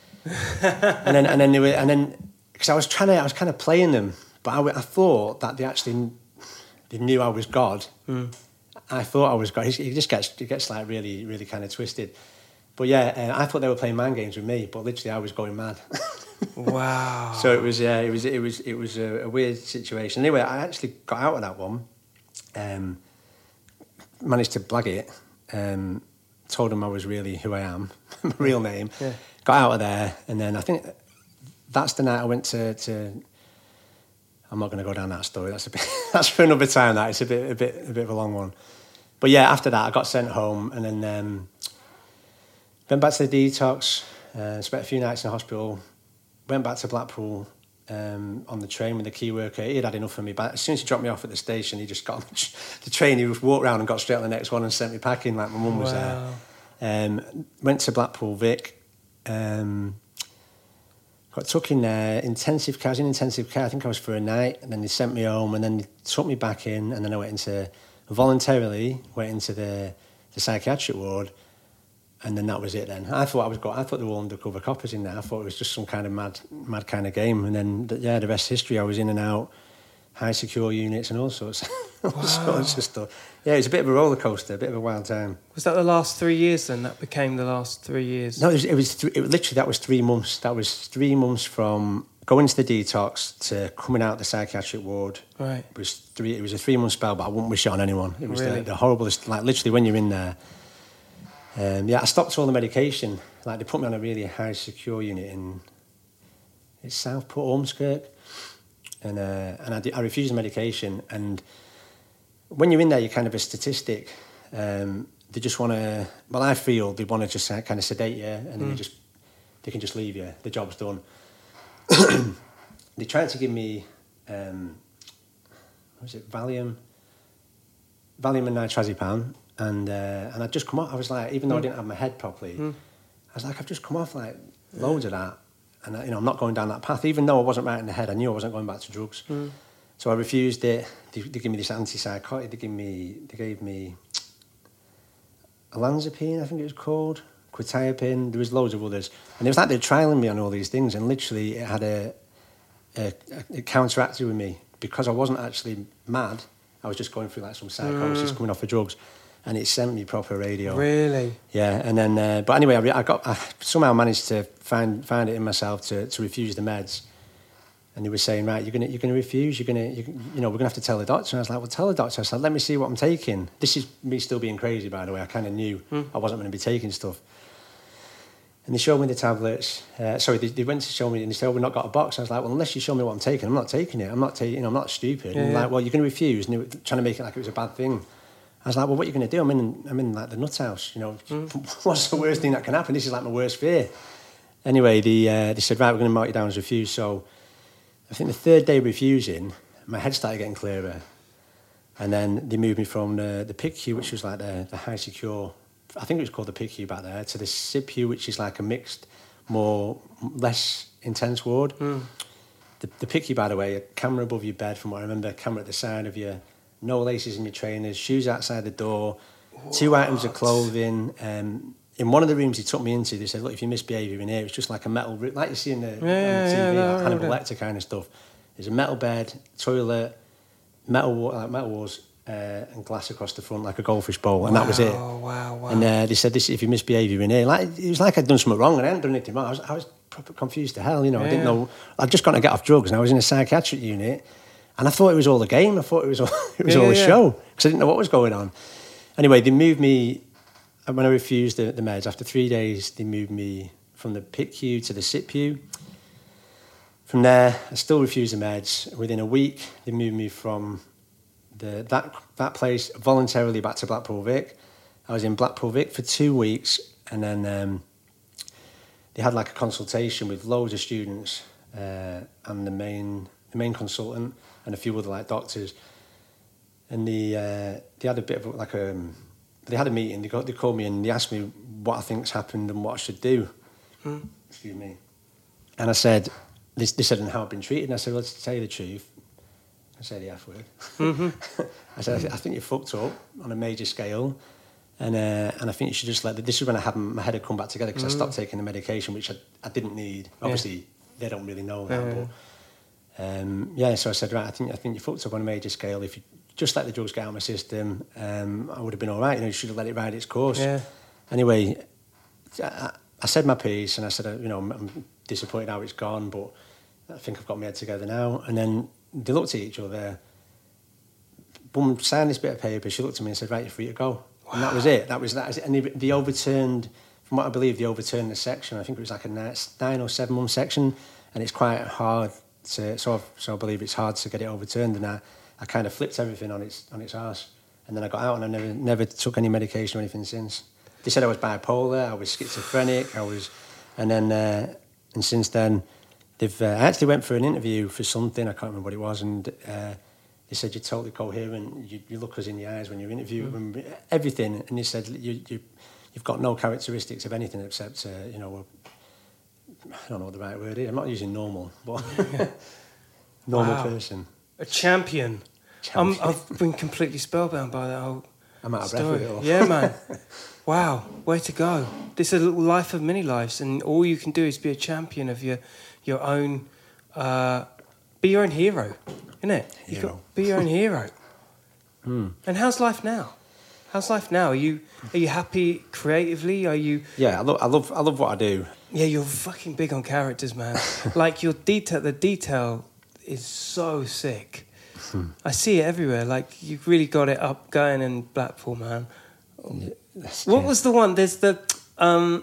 S4: and then, and then they were, and then, because I was trying to, I was kind of playing them, but I, I thought that they actually, they knew I was God. Mm. I thought I was God. He just gets, it gets like really, really kind of twisted. But yeah, uh, I thought they were playing mind games with me, but literally I was going mad.
S2: Wow.
S4: So it was, yeah, it was, it was, it was a, a weird situation. Anyway, I actually got out of that one, um, managed to blag it, um, told them I was really who I am, my real name, yeah. Got out of there, and then I think that's the night I went to, to I'm not going to go down that story, that's a bit, that's for another time, that, it's a bit, a bit, a bit of a long one. But yeah, after that I got sent home, and then um, went back to the detox, uh, spent a few nights in the hospital, went back to Blackpool um, on the train with the key worker. He had had enough of me, but as soon as he dropped me off at the station, he just got on the train, he walked around and got straight on the next one and sent me packing like my mum was wow. there. Um, went to Blackpool Vic, um, got took in there, intensive care, I was in intensive care, I think I was for a night, and then they sent me home, and then they took me back in, and then I went into, voluntarily went into the, the psychiatric ward. And then that was it. Then I thought I was got. I thought they were all undercover coppers in there. I thought it was just some kind of mad, mad kind of game. And then yeah, the rest history. I was in and out, high secure units and all sorts, all wow. sorts of stuff. Yeah, it was a bit of a roller coaster, a bit of a wild time.
S2: Was that the last three years? Then that became the last three years.
S4: No, it was. It was, th- it was literally that was three months. That was three months from going to the detox to coming out the psychiatric ward.
S2: Right.
S4: It was three. It was a three month spell, but I wouldn't wish it on anyone. It was
S2: really?
S4: the, the horriblest. Like literally, when you're in there. Um, yeah, I stopped all the medication. Like they put me on a really high secure unit in it's Southport, Ormskirk, and uh, and I, I refused the medication. And when you're in there, you're kind of a statistic. Um, they just want to. Well, I feel they want to just kind of sedate you, and then mm. they just they can just leave you. The job's done. They tried to give me um, what was it, Valium, Valium and nitrazepam. And uh, and I'd just come off, I was like, even though mm. I didn't have my head properly, mm. I was like, I've just come off like loads of that. And, I, you know, I'm not going down that path. Even though I wasn't right in the head, I knew I wasn't going back to drugs. Mm. So I refused it. They, they gave me this antipsychotic. They gave me, they gave me olanzapine, I think it was called, quetiapine. There was loads of others. And it was like they were trialling me on all these things. And literally it had a, a, a it counteracted with me. Because I wasn't actually mad, I was just going through like some psychosis, mm. coming off of drugs. And it sent me proper radio.
S2: Really?
S4: Yeah, and then, uh, but anyway, I, I got I somehow managed to find find it in myself to, to refuse the meds. And they were saying, right, you're gonna you're gonna refuse. You're gonna you, you know we're gonna have to tell the doctor. And I was like, well, tell the doctor. I said, let me see what I'm taking. This is me still being crazy, by the way. I kind of knew mm. I wasn't going to be taking stuff. And they showed me the tablets. Uh, sorry, they, they went to show me, and they said, oh, we've not got a box. I was like, well, unless you show me what I'm taking, I'm not taking it. I'm not taking. You know, I'm not stupid.
S2: Yeah,
S4: and
S2: yeah.
S4: like, well, you're going to refuse, and they were trying to make it like it was a bad thing. I was like, well, what are you going to do? I'm in, I'm in like the nut house, you know. Mm. What's the worst thing that can happen? This is like my worst fear. Anyway, the, uh, they said, right, we're going to mark you down as refused. So I think the third day refusing, my head started getting clearer. And then they moved me from the, the P I C U, which was like the, the high secure, I think it was called the P I C U back there, to the S I P U, which is like a mixed, more, less intense ward. Mm. The, the P I C U, by the way, a camera above your bed, from what I remember, a camera at the side of you, no laces in your trainers, shoes outside the door, what? two items of clothing. Um, in one of the rooms he took me into, they said, look, if you misbehave, you're in here. It's just like a metal room, like you see in the,
S2: yeah,
S4: on the T V,
S2: yeah, no,
S4: like Hannibal Lecter kind of stuff. There's a metal bed, toilet, metal like metal walls, uh, and glass across the front like a goldfish bowl, and
S2: wow,
S4: that was it.
S2: Wow, wow.
S4: And uh, they said, "This if you misbehave, you're in here." Like it was like I'd done something wrong, and I hadn't done anything wrong. I was, I was proper confused to hell, you know. Yeah. I didn't know. I'd just got to get off drugs, and I was in a psychiatric unit, and I thought it was all a game. I thought it was all, it was
S2: yeah,
S4: all a
S2: yeah.
S4: show because I didn't know what was going on. Anyway, they moved me when I refused the, the meds. After three days, they moved me from the P I C U to the S I P U. From there, I still refused the meds. Within a week, they moved me from the that that place voluntarily back to Blackpool Vic. I was in Blackpool Vic for two weeks, and then um, they had like a consultation with loads of students uh, and the main the main consultant. and a few other like doctors. And the uh, they had a bit of like a they had a meeting. They got they called me and they asked me what I think's happened and what I should do.
S2: Mm.
S4: Excuse me. And I said, they, they said, and how I've been treated. And I said, well, to tell you the truth, I said the F word. Mm-hmm. I said, I, th- I think you fucked up on a major scale. And uh, and I think you should just let... The, this is when I had my head had come back together because mm. I stopped taking the medication, which I, I didn't need. Obviously, yeah. they don't really know that. Yeah. But um, yeah, so I said, right, I think I think you fucked up on a major scale. If you just let the drugs get out of my system, um, I would have been all right. You know, you should have let it ride its course. Yeah. Anyway, I, I said my piece and I said, you know, I'm, I'm disappointed how it's gone, but I think I've got my head together now. And then they looked at each other. Bum signed this bit of paper. She looked at me and said, right, you're free to go. Wow. And that was it. That was that. And they, they overturned, from what I believe, they overturned the section. I think it was like a nine, nine or seven month section, and it's quite hard to. So, I've, so I believe it's hard to get it overturned. And I, I kind of flipped everything on its on its arse. And then I got out, and I never never took any medication or anything since. They said I was bipolar, I was schizophrenic, I was, and then uh, and since then, they've. Uh, I actually went for an interview for something. I can't remember what it was, and. Uh, They said you're totally coherent. You, you look us in the eyes when you interview mm. everything. And they said you, you, you've got no characteristics of anything except, uh, you know, I don't know what the right word is. I'm not using normal, but normal wow. person.
S2: A champion. champion. I'm, I've been completely spellbound by that whole
S4: I'm out of
S2: story.
S4: breath with it all.
S2: Yeah, man. Wow, way to go. This is a little life of many lives, and all you can do is be a champion of your your own. Uh, be your own hero. Isn't it? You got be your own hero. mm. And how's life now? How's life now? Are you are you happy creatively? Are you?
S4: Yeah, I love I love I love what I do.
S2: Yeah, you're fucking big on characters, man. Like your detail, the detail is so sick. Hmm. I see it everywhere. Like you've really got it up going in Blackpool, man. Yeah, what was the one? There's the. Um,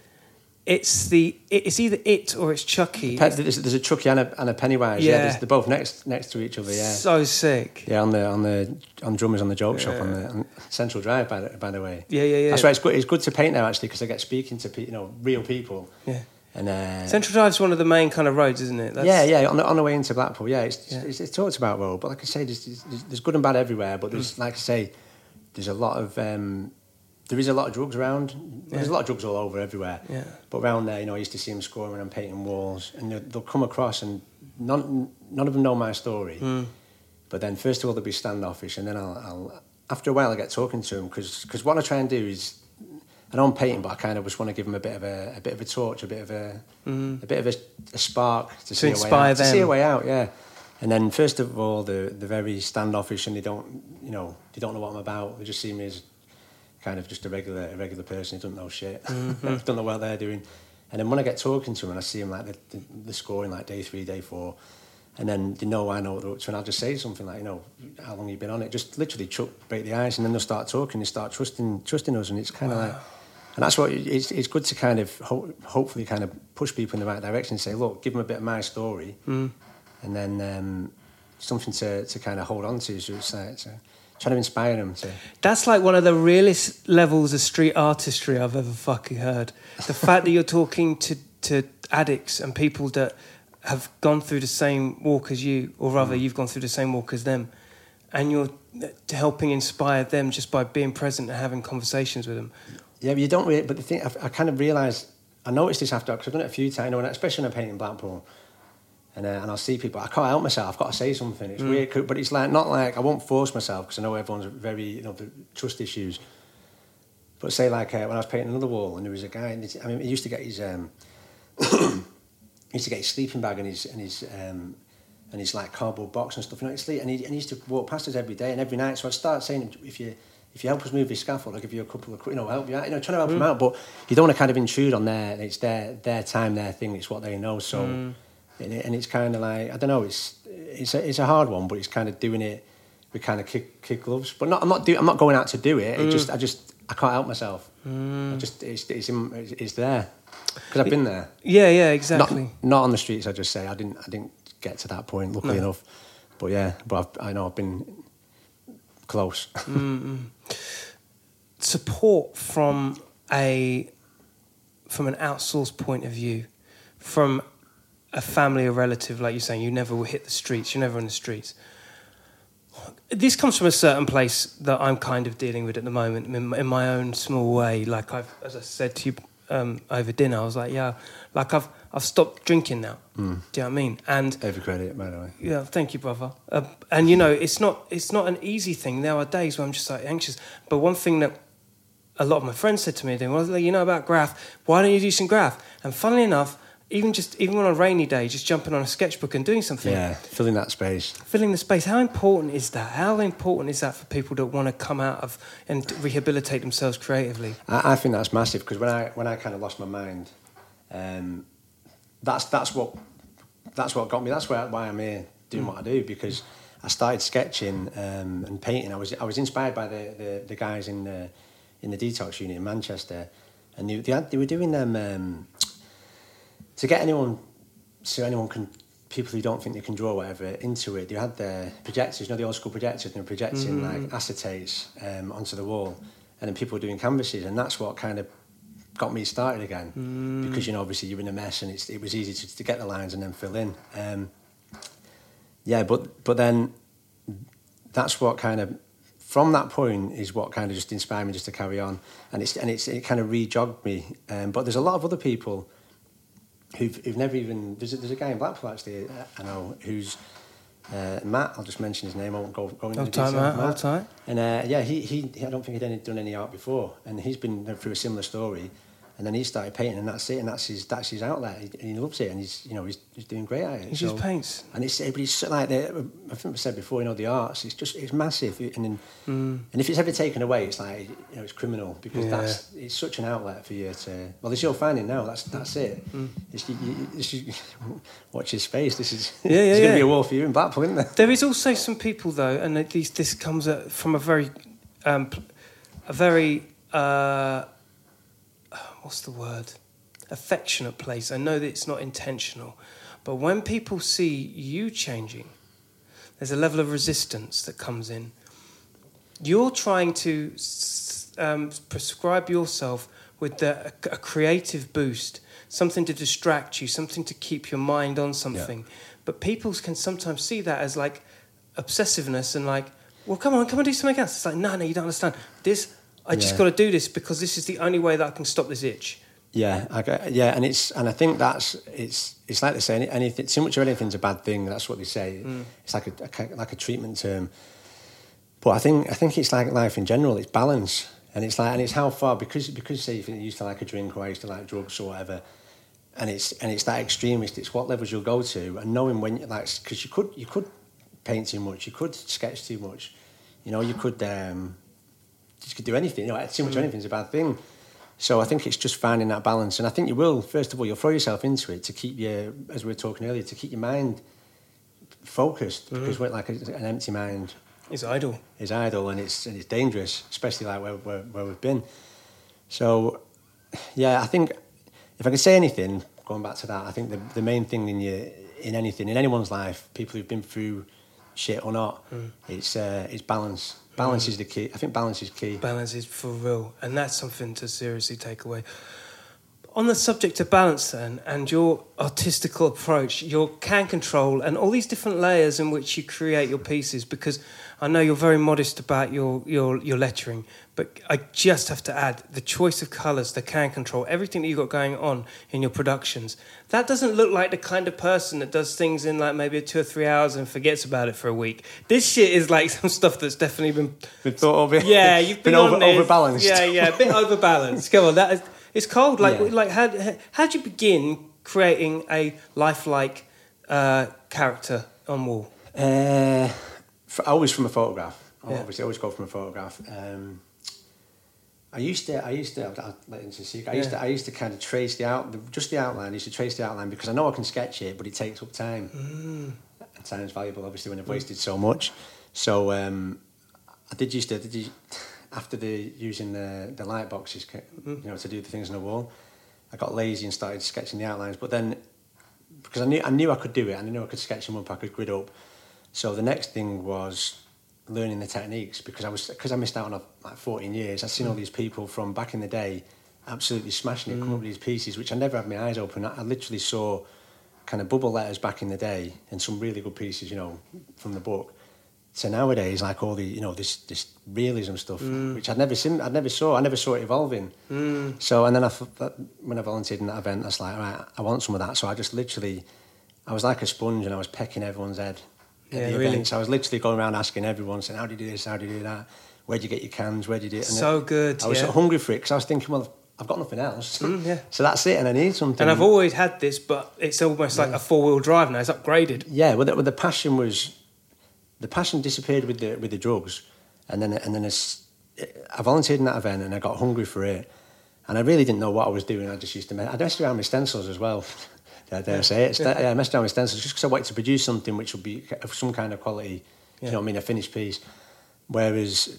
S2: It's the it's either it or it's Chucky.
S4: Pe- there's, there's a Chucky and a, and a Pennywise. Yeah, yeah they're both next next to each other. Yeah,
S2: so sick.
S4: Yeah, on the on the on Drummers on the Joke yeah. Shop on the on Central Drive. By the, by the way.
S2: Yeah, yeah, yeah.
S4: That's right. It's good. It's good to paint there actually because I get speaking to pe- you know real people.
S2: Yeah.
S4: And uh,
S2: Central Drive's one of the main kind of roads, isn't it? That's...
S4: Yeah, yeah. On the on the way into Blackpool. Yeah, it's yeah. It's, it's talked about road, but like I say, there's there's, there's good and bad everywhere. But there's mm. like I say, there's a lot of. Um, There is a lot of drugs around.
S2: Yeah.
S4: There's a lot of drugs all over everywhere.
S2: Yeah.
S4: But around there, you know, I used to see them scoring and painting walls, and they'll come across, and none, none of them know my story. Mm. But then, first of all, they'll be standoffish, and then I'll, I'll after a while, I get talking to them because what I try and do is, I know I'm painting, but I kind of just want to give them a bit of a, a bit of a torch, a bit of a, mm. a bit of a, a spark to,
S2: to
S4: see
S2: inspire
S4: a way out,
S2: them.
S4: To see a way out, yeah. And then, first of all, they're, they're very standoffish, and they don't, you know, they don't know what I'm about. They just see me as kind of just a regular a regular person who doesn't know shit, mm-hmm. don't know what they're doing. And then when I get talking to them and I see them like they're, they're scoring like day three, day four, and then they know I know what they're up to, and I'll just say something like, you know, how long have you been on it? Just literally chuck, break the ice, and then they'll start talking, they start trusting trusting us, and it's kind of wow. like, and that's what it's it's good to kind of ho- hopefully kind of push people in the right direction and say, look, give them a bit of my story, mm. and then um, something to to kind of hold on to. So it's like. So, trying to inspire them to...
S2: That's like one of the realest levels of street artistry I've ever fucking heard. The fact that you're talking to, to addicts and people that have gone through the same walk as you, or rather mm. you've gone through the same walk as them, and you're helping inspire them just by being present and having conversations with them.
S4: Yeah, but you don't really... But the thing, I, I kind of realised... I noticed this after, because I've done it a few times, you know, especially when I'm painting Blackpool. And, uh, and I'll see people, I can't help myself, I've got to say something. It's mm. weird, but it's like, not like, I won't force myself because I know everyone's very, you know, the trust issues. But say like, uh, when I was painting another wall and there was a guy, and I mean, he used to get his, um, he used to get his sleeping bag and his, and his, um, and his like cardboard box and stuff, you know, sleep, and he, and he used to walk past us every day and every night. So I'd start saying, if you, if you help us move this scaffold, I'll give you a couple of, you know, help you out, you know, trying to help mm. them out. But you don't want to kind of intrude on their, it's their, their time, their thing, it's what they know. So, mm. and it's kind of like, I don't know, it's it's a, it's a hard one, but it's kind of doing it with kind of kid, kid gloves. But not, I'm not do, I'm not going out to do it. Mm. It just I just I can't help myself. Mm. I just it's it's, in, it's there because I've been there.
S2: Yeah, yeah, exactly.
S4: Not, not on the streets. I just say I didn't I didn't get to that point, luckily no. enough. But yeah, but I've, I know I've been close.
S2: Mm-hmm. Support from a from an outsourced point of view, from a family or relative, like you're saying, you never will hit the streets, you're never on the streets. This comes from a certain place that I'm kind of dealing with at the moment in, in my own small way. Like I've, as I said to you um, over dinner, I was like, yeah, like I've I've stopped drinking now. Mm. Do you know what I mean? And
S4: every credit, by the way.
S2: Yeah, thank you, brother. Uh, and you know, it's not it's not an easy thing. There are days where I'm just like anxious. But one thing that a lot of my friends said to me, they were like, you know about graph? Why don't you do some graph? And funnily enough, even just even on a rainy day, just jumping on a sketchbook and doing something.
S4: Yeah, filling that space.
S2: Filling the space. How important is that? How important is that for people that want to come out of and rehabilitate themselves creatively?
S4: I, I think that's massive because when I when I kind of lost my mind, um, that's that's what that's what got me. That's why why I'm here doing mm. what I do, because I started sketching um, and painting. I was I was inspired by the the, the guys in the in the detox unit in Manchester, and they they, had, they were doing them. Um, To get anyone, so anyone can, people who don't think they can draw or whatever, into it, they had the projectors, you know, the old school projectors, and they were projecting mm-hmm. like acetates um, onto the wall, and then people were doing canvases, and that's what kind of got me started again, mm. because, you know, obviously you're in a mess, and it's, it was easy to, to get the lines and then fill in. Um, yeah, but but then that's what kind of, from that point is what kind of just inspired me just to carry on, and it's and it's it kind of re-jogged me. Um, but there's a lot of other people Who've, who've never even... There's a, there's a guy in Blackpool, actually, I know, who's... Uh, Matt, I'll just mention his name, I won't go, go into
S2: the detail.
S4: Matt,
S2: Matt. Time.
S4: And uh, yeah, he, he, I don't think he'd any, done any art before, and he's been through a similar story, and then he started painting, and that's it, and that's his that's his outlet, he, he loves it, and he's, you know, he's, he's doing great at it.
S2: He
S4: so,
S2: just paints.
S4: And it's, but it's like, the, I think I said before, you know, the arts, it's just, it's massive, and then, mm. and if it's ever taken away, it's like, you know, it's criminal, because yeah. that's, it's such an outlet for you to, well, it's your finding now, that's that's it. Mm. It's, you, you, it's, you, watch his face, this is,
S2: yeah, yeah,
S4: there's
S2: yeah.
S4: going to be a war for you in Blackpool, isn't there?
S2: There is also some people, though, and at least this comes from a very, um, a very, uh, what's the word? affectionate place. I know that it's not intentional, but when people see you changing, there's a level of resistance that comes in. You're trying to um, prescribe yourself with the, a, a creative boost, something to distract you, something to keep your mind on something. Yeah. But people can sometimes see that as like obsessiveness and like, well, come on, come on, do something else. It's like, no, no, you don't understand. This, I just yeah. got to do this because this is the only way that I can stop this itch.
S4: Yeah, I, yeah, and it's and I think that's it's it's like they say, anything too much of anything's a bad thing. That's what they say. Mm. It's like a, a like a treatment term. But I think I think it's like life in general. It's balance, and it's like and it's how far because because say if you used to like a drink or I used to like drugs or whatever, and it's and it's that extremist. It's what levels you'll go to, and knowing when you like because you could you could paint too much, you could sketch too much, you know, you could um, you could do anything. You know, too much mm. of anything's a bad thing. So I think it's just finding that balance, and I think you will. First of all, you'll throw yourself into it to keep your, as we were talking earlier, to keep your mind focused, mm-hmm. because like a, an empty mind
S2: is idle.
S4: Is idle, and it's and it's dangerous, especially like where where, where we've been. So, yeah, I think if I could say anything, going back to that, I think the the main thing in your in anything in anyone's life, people who've been through shit or not, mm. it's uh, it's balance. Balance mm. is the key. I think balance is key.
S2: Balance is for real. And that's something to seriously take away. On the subject of balance then, and your artistical approach, your can control, and all these different layers in which you create your pieces, because I know you're very modest about your, your, your lettering, but I just have to add the choice of colours, the can control, everything that you've got going on in your productions. That doesn't look like the kind of person that does things in like maybe two or three hours and forgets about it for a week. This shit is like some stuff that's definitely been...
S4: Been thought over.
S2: Yeah, you've been,
S4: been
S2: on
S4: over,
S2: this.
S4: overbalanced.
S2: Yeah, yeah, a bit overbalanced. Come on, that is... It's cold. Like, yeah. like how how'd you begin creating a lifelike uh, character on wall?
S4: Uh, for, always from a photograph.
S2: Yeah.
S4: Obviously, always go from a photograph. Um, I used to. I used to. I'll let into secret. I used yeah. to. I used to kind of trace the out, the, just the outline. I used to trace the outline because I know I can sketch it, but it takes up time. Mm. And time is valuable, obviously, when I've wasted so much. So um, I did used to. I did you, After the using the the light boxes, you know, to do the things on the wall, I got lazy and started sketching the outlines. But then, because I knew I knew I could do it, and I knew I could sketch them up, I could grid up. So the next thing was learning the techniques, because I was because I missed out on like fourteen years. I'd seen all these people from back in the day absolutely smashing it, mm. coming up with these pieces, which I never had my eyes open. I, I literally saw kind of bubble letters back in the day, and some really good pieces, you know, from the book. to nowadays, like all the, you know, this this realism stuff, mm. which I'd never seen, I'd never saw, I never saw it evolving. Mm. So, and then I, when I volunteered in that event, I was like, right, I want some of that. So I just literally, I was like a sponge and I was pecking everyone's head at
S2: yeah,
S4: the
S2: really?
S4: events. I was literally going around asking everyone, saying, how do you do this, how do you do that? Where do you get your cans, where do you do it? And
S2: so
S4: it,
S2: good,
S4: I was
S2: yeah.
S4: hungry for it, because I was thinking, well, I've got nothing else.
S2: Mm, yeah.
S4: So that's it, and I need something.
S2: And I've always had this, but it's almost like
S4: yeah.
S2: a four-wheel drive now. It's upgraded.
S4: Yeah, well, the, well, the passion was... The passion disappeared with the with the drugs, and then and then as, I volunteered in that event and I got hungry for it, and I really didn't know what I was doing. I just used to I messed around with stencils as well. Dare I dare say it? Yeah, I messed around with stencils just because I wanted to produce something which would be of some kind of quality. Yeah. You know what I mean? A finished piece. Whereas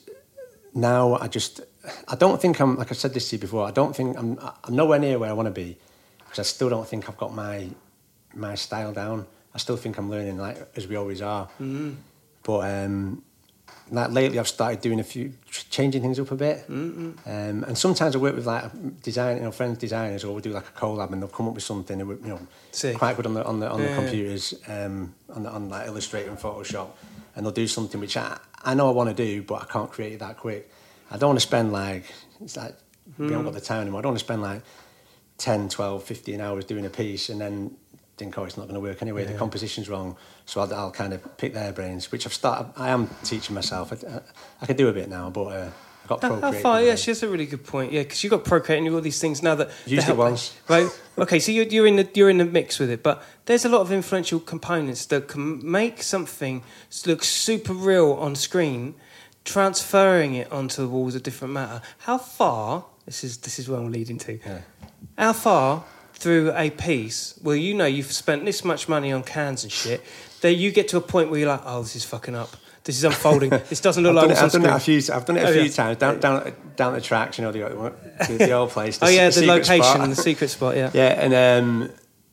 S4: now I just I don't think I'm like I said this to you before. I don't think I'm I'm nowhere near where I want to be, because I still don't think I've got my my style down. I still think I'm learning, like as we always are. Mm-hmm. But um, like lately, I've started doing a few, changing things up a bit. Um, and sometimes I work with like design, you know, friends designers, or we'll do like a collab, and they'll come up with something, you know,
S2: Sick.
S4: quite good on the on the on
S2: yeah.
S4: the computers, um, on the, on like Illustrator and Photoshop, and they'll do something which I I know I want to do, but I can't create it that quick. I don't want to spend like it's like mm. we haven't got the time anymore. I don't want to spend like ten, twelve, fifteen hours doing a piece and then think, oh, it's not going to work anyway. Yeah. The composition's wrong, so I'll, I'll kind of pick their brains, which I've started. I am teaching myself. I, I, I can do a bit now, but uh, I've got Procreate.
S2: How far? Yeah, that's a really good point. Yeah, because you've got Procreate and you've got these things now that
S4: used it once,
S2: right? Okay, so you're, you're in the you're in the mix with it, but there's a lot of influential components that can make something look super real on screen, transferring it onto the walls of different matter. How far? This is this is where I'm leading to.
S4: Yeah.
S2: How far through a piece where you know you've spent this much money on cans and shit, that you get to a point where you're like, oh, this is fucking up. This is unfolding. This doesn't look
S4: I've
S2: like
S4: done
S2: what's
S4: it,
S2: on
S4: I've done
S2: screen.
S4: it a few. I've done it a
S2: oh,
S4: few
S2: yeah.
S4: times down down down the tracks. You know the the, the old place. The,
S2: oh yeah,
S4: the,
S2: the,
S4: the
S2: location,
S4: spot.
S2: the secret spot. Yeah.
S4: Yeah, and um,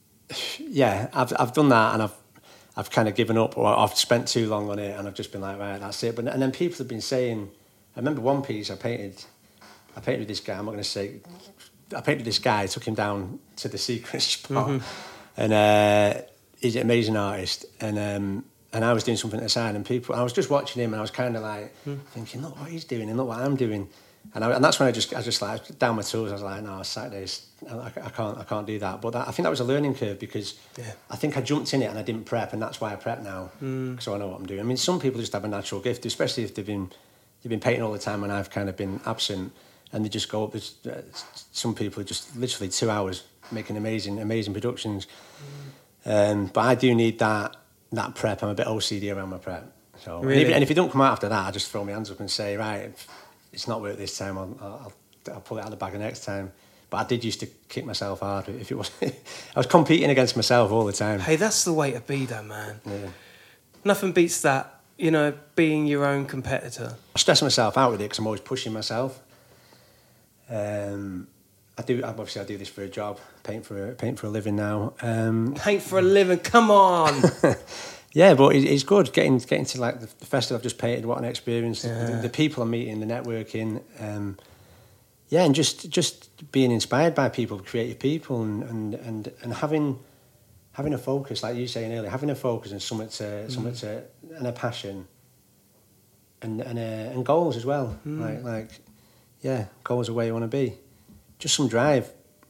S4: yeah, I've I've done that, and I've I've kind of given up, or I've spent too long on it, and I've just been like, right, that's it. But and then people have been saying, I remember one piece I painted. I painted this guy. I'm not going to say. I painted this guy, took him down to the secret spot, mm-hmm. and uh, he's an amazing artist. And um, and I was doing something at the side, and people, I was just watching him, and I was kind of like mm. thinking, look what he's doing, and look what I'm doing. And, I, and that's when I just, I just like down my tools. I was like, no, Saturdays, I, I can't, I can't do that. But that, I think that was a learning curve, because yeah. I think I jumped in it and I didn't prep, and that's why I prep now, mm. so I know what I'm doing. I mean, some people just have a natural gift, especially if they've been, they've been painting all the time, and I've kind of been absent. And they just go up. There's uh, some people are just literally two hours making amazing, amazing productions. Mm. Um, but I do need that that prep. I'm a bit O C D around my prep. So,
S2: really?
S4: and, if, and if you don't come out after that, I just throw my hands up and say, right, it's not worked this time. I'll, I'll, I'll pull it out of the bag the next time. But I did used to kick myself hard. If it was, I was competing against myself all the time.
S2: Hey, that's the way to be, though, man.
S4: Yeah.
S2: Nothing beats that. You know, being your own competitor.
S4: I stress myself out with it because I'm always pushing myself. Um, I do obviously I do this for a job, paint for a, paint for a living now. Um,
S2: paint for a living, come on.
S4: Yeah, but it, it's good getting getting to like the festival I've just painted. What an experience!
S2: Yeah.
S4: The, the people I'm meeting, the networking, um, yeah, and just just being inspired by people, creative people, and and and, and having having a focus, like you were saying earlier, having a focus and something to mm. something to and a passion, and and uh, and goals as well, mm. like like. Yeah, goals are where you want to be. Just some drive.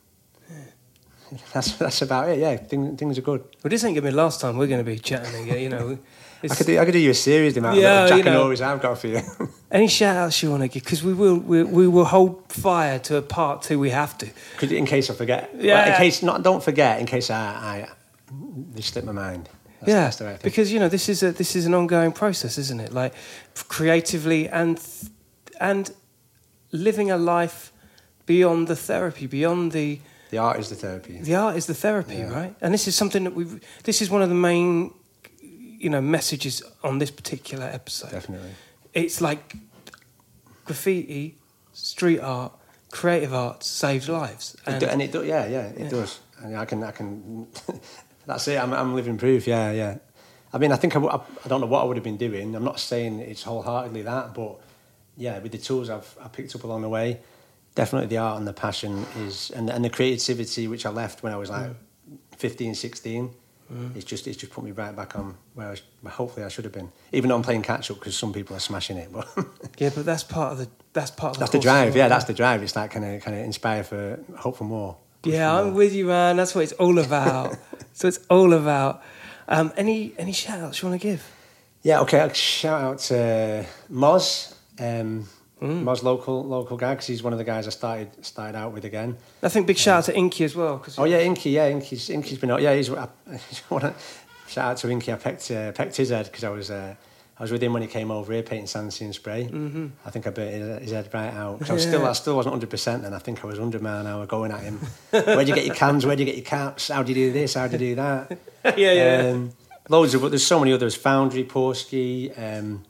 S4: Yeah. That's that's about it. Yeah, things things are good.
S2: Well, this ain't gonna be the last time we're gonna be chatting again. You know,
S4: I could do I could do you a series, the amount
S2: yeah,
S4: of Jack
S2: you know,
S4: and Always I've got for you.
S2: Any shout outs you want to give? Because we will we, we will hold fire to a part two. We have to.
S4: Could in case I forget.
S2: Yeah.
S4: Well, in case not, don't forget. In case I, I they slip my mind. That's,
S2: yeah,
S4: that's the right thing.
S2: because you know this is a this is an ongoing process, isn't it? Like creatively and and. living a life beyond the therapy, beyond the...
S4: The art is the therapy.
S2: The art is the therapy,
S4: yeah.
S2: right? And this is something that we've... This is one of the main, you know, messages on this particular episode.
S4: Definitely.
S2: It's like graffiti, street art, creative art saves lives.
S4: And it, do, and it do, yeah, yeah, it yeah. does. And I can... I can. That's it, I'm, I'm living proof, yeah, yeah. I mean, I think I, I, I don't know what I would have been doing. I'm not saying it's wholeheartedly that, but... Yeah, with the tools I've I picked up along the way, definitely the art and the passion is, and and the creativity which I left when I was like mm. fifteen, sixteen. Mm. It's just it's just put me right back on where I, where hopefully I should have been. Even though I'm playing catch up because some people are smashing it, but
S2: yeah, but that's part of the that's part of the
S4: that's the
S2: course
S4: drive.
S2: as well,
S4: Yeah, that's the drive. It's that kind of kind of inspire for hope for more.
S2: Yeah,
S4: for
S2: I'm
S4: more.
S2: with you, man. That's what it's all about. So it's all about. Um, any any shout outs you want to give?
S4: Yeah, okay. I'll shout out to Moz, um,
S2: Mm.
S4: Moz local local guy because he's one of the guys I started started out with again.
S2: I think big shout out to Inky as well. Cause
S4: Oh yeah, Inky. Yeah, Inky's Inky's been out. Yeah, he's. I, I, shout out to Inky. I pecked uh, pecked his head because I was uh, I was with him when he came over here painting Sandsea and spray. Mm-hmm. I think I burnt his, his head right out. 'Cause I was still I still wasn't hundred percent, and I think I was hundred mile an hour going at him. Where do you get your cans? Where do you get your caps? How do you do this? How do you do that?
S2: yeah, yeah.
S4: Um, loads of, but there's so many others. Foundry, Porsky. Um,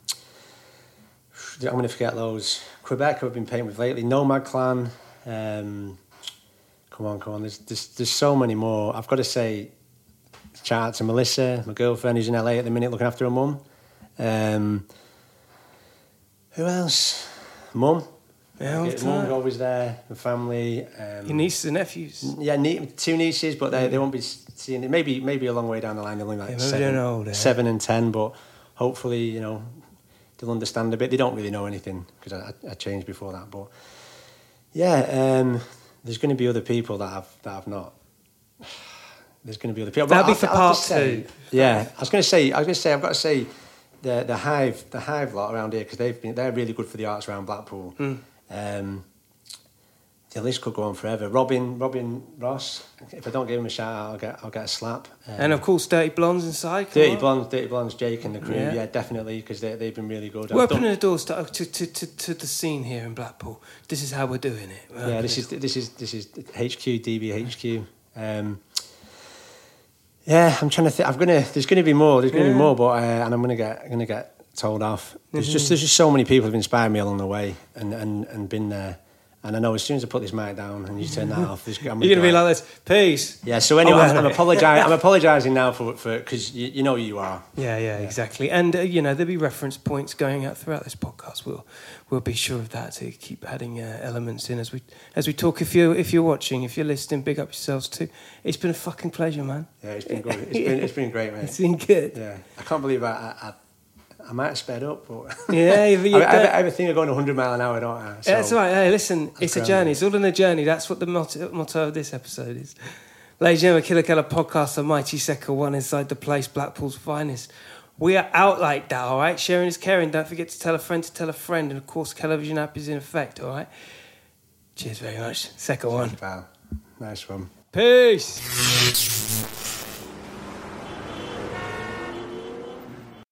S4: I'm going to forget those. Quebec I've been painting with lately. Nomad Clan. Um, come on, come on. There's, there's there's so many more. I've got to say, shout out to Melissa, my girlfriend, who's in L A at the minute looking after her mum. Um, who else? Mum.
S2: Yeah, all the
S4: Mum's
S2: time.
S4: always there. My family. Um,
S2: Your nieces and nephews.
S4: yeah, nie- two nieces, but they, they won't be seeing it. Maybe maybe a long way down the line. They're only like
S2: Yeah, maybe
S4: seven,
S2: they're older.
S4: seven and ten, but hopefully, you know, they'll understand a bit. They don't really know anything because I, I changed before that. But yeah, um, there's going to be other people that I've that I've not. There's going to be other people.
S2: That'll
S4: But
S2: be for
S4: I'll- I'll
S2: part
S4: just say-
S2: two.
S4: Yeah, I was going to say. I was going to say. I've got to say, the the hive the hive lot around here because they've been they're really good for the arts around Blackpool.
S2: Mm.
S4: Um, the list could go on forever. Robin, Robin Ross. If I don't give him a shout out, I'll get I'll get a slap. Um,
S2: And of course, Dirty Blondes inside. come
S4: Dirty
S2: on.
S4: Blondes, Dirty Blondes, Jake and the crew.
S2: Yeah.
S4: Yeah, definitely because they they've been really good.
S2: We're
S4: I've done-
S2: opening the doors to, to, to, to, to the scene here in Blackpool. This is how we're doing it. We're
S4: yeah, this
S2: opening
S4: is this is this is H Q D B H Q. Um, yeah, I'm trying to think. I'm gonna. There's gonna be more. There's gonna
S2: Yeah.
S4: be more, but uh, and I'm gonna get gonna get told off. There's just there's just so many people who've inspired me along the way and and and been there. And I know as soon as I put this mic down and you turn that off, there's, I'm
S2: You're going to be
S4: go-
S2: like this. Peace.
S4: Yeah. So anyway,
S2: Oh,
S4: I'm,
S2: man.
S4: I'm apologizing. I'm apologising now for for because you, you know who you are.
S2: Yeah, yeah, exactly. And, uh, you know, there'll be reference points going out throughout this podcast. We'll we'll be sure of that to keep adding uh, elements in as we as we talk. If you're, if you're watching, if you're listening, big up yourselves too. It's been a fucking pleasure, man.
S4: Yeah, it's been good. It's been it's been great, mate.
S2: It's been good.
S4: Yeah, I can't believe I I, I, I might have sped up, but
S2: Yeah, you-
S4: I,
S2: you
S4: I, I,
S2: don't-
S4: I have a thing of going one hundred mile an hour, don't I? So,
S2: Yeah, that's right. Hey, listen, it's a
S4: grand,
S2: journey.
S4: mate.
S2: It's all in a journey. That's what the motto, motto of this episode is. Ladies and gentlemen, Killer Keller podcast, the mighty second one inside the place, Blackpool's finest. We are out like that, all right? Sharing is caring. Don't forget to tell a friend to tell a friend. And, of course, television app is in effect, all right? Cheers very much. Second one.
S4: Wow, nice one.
S2: Peace.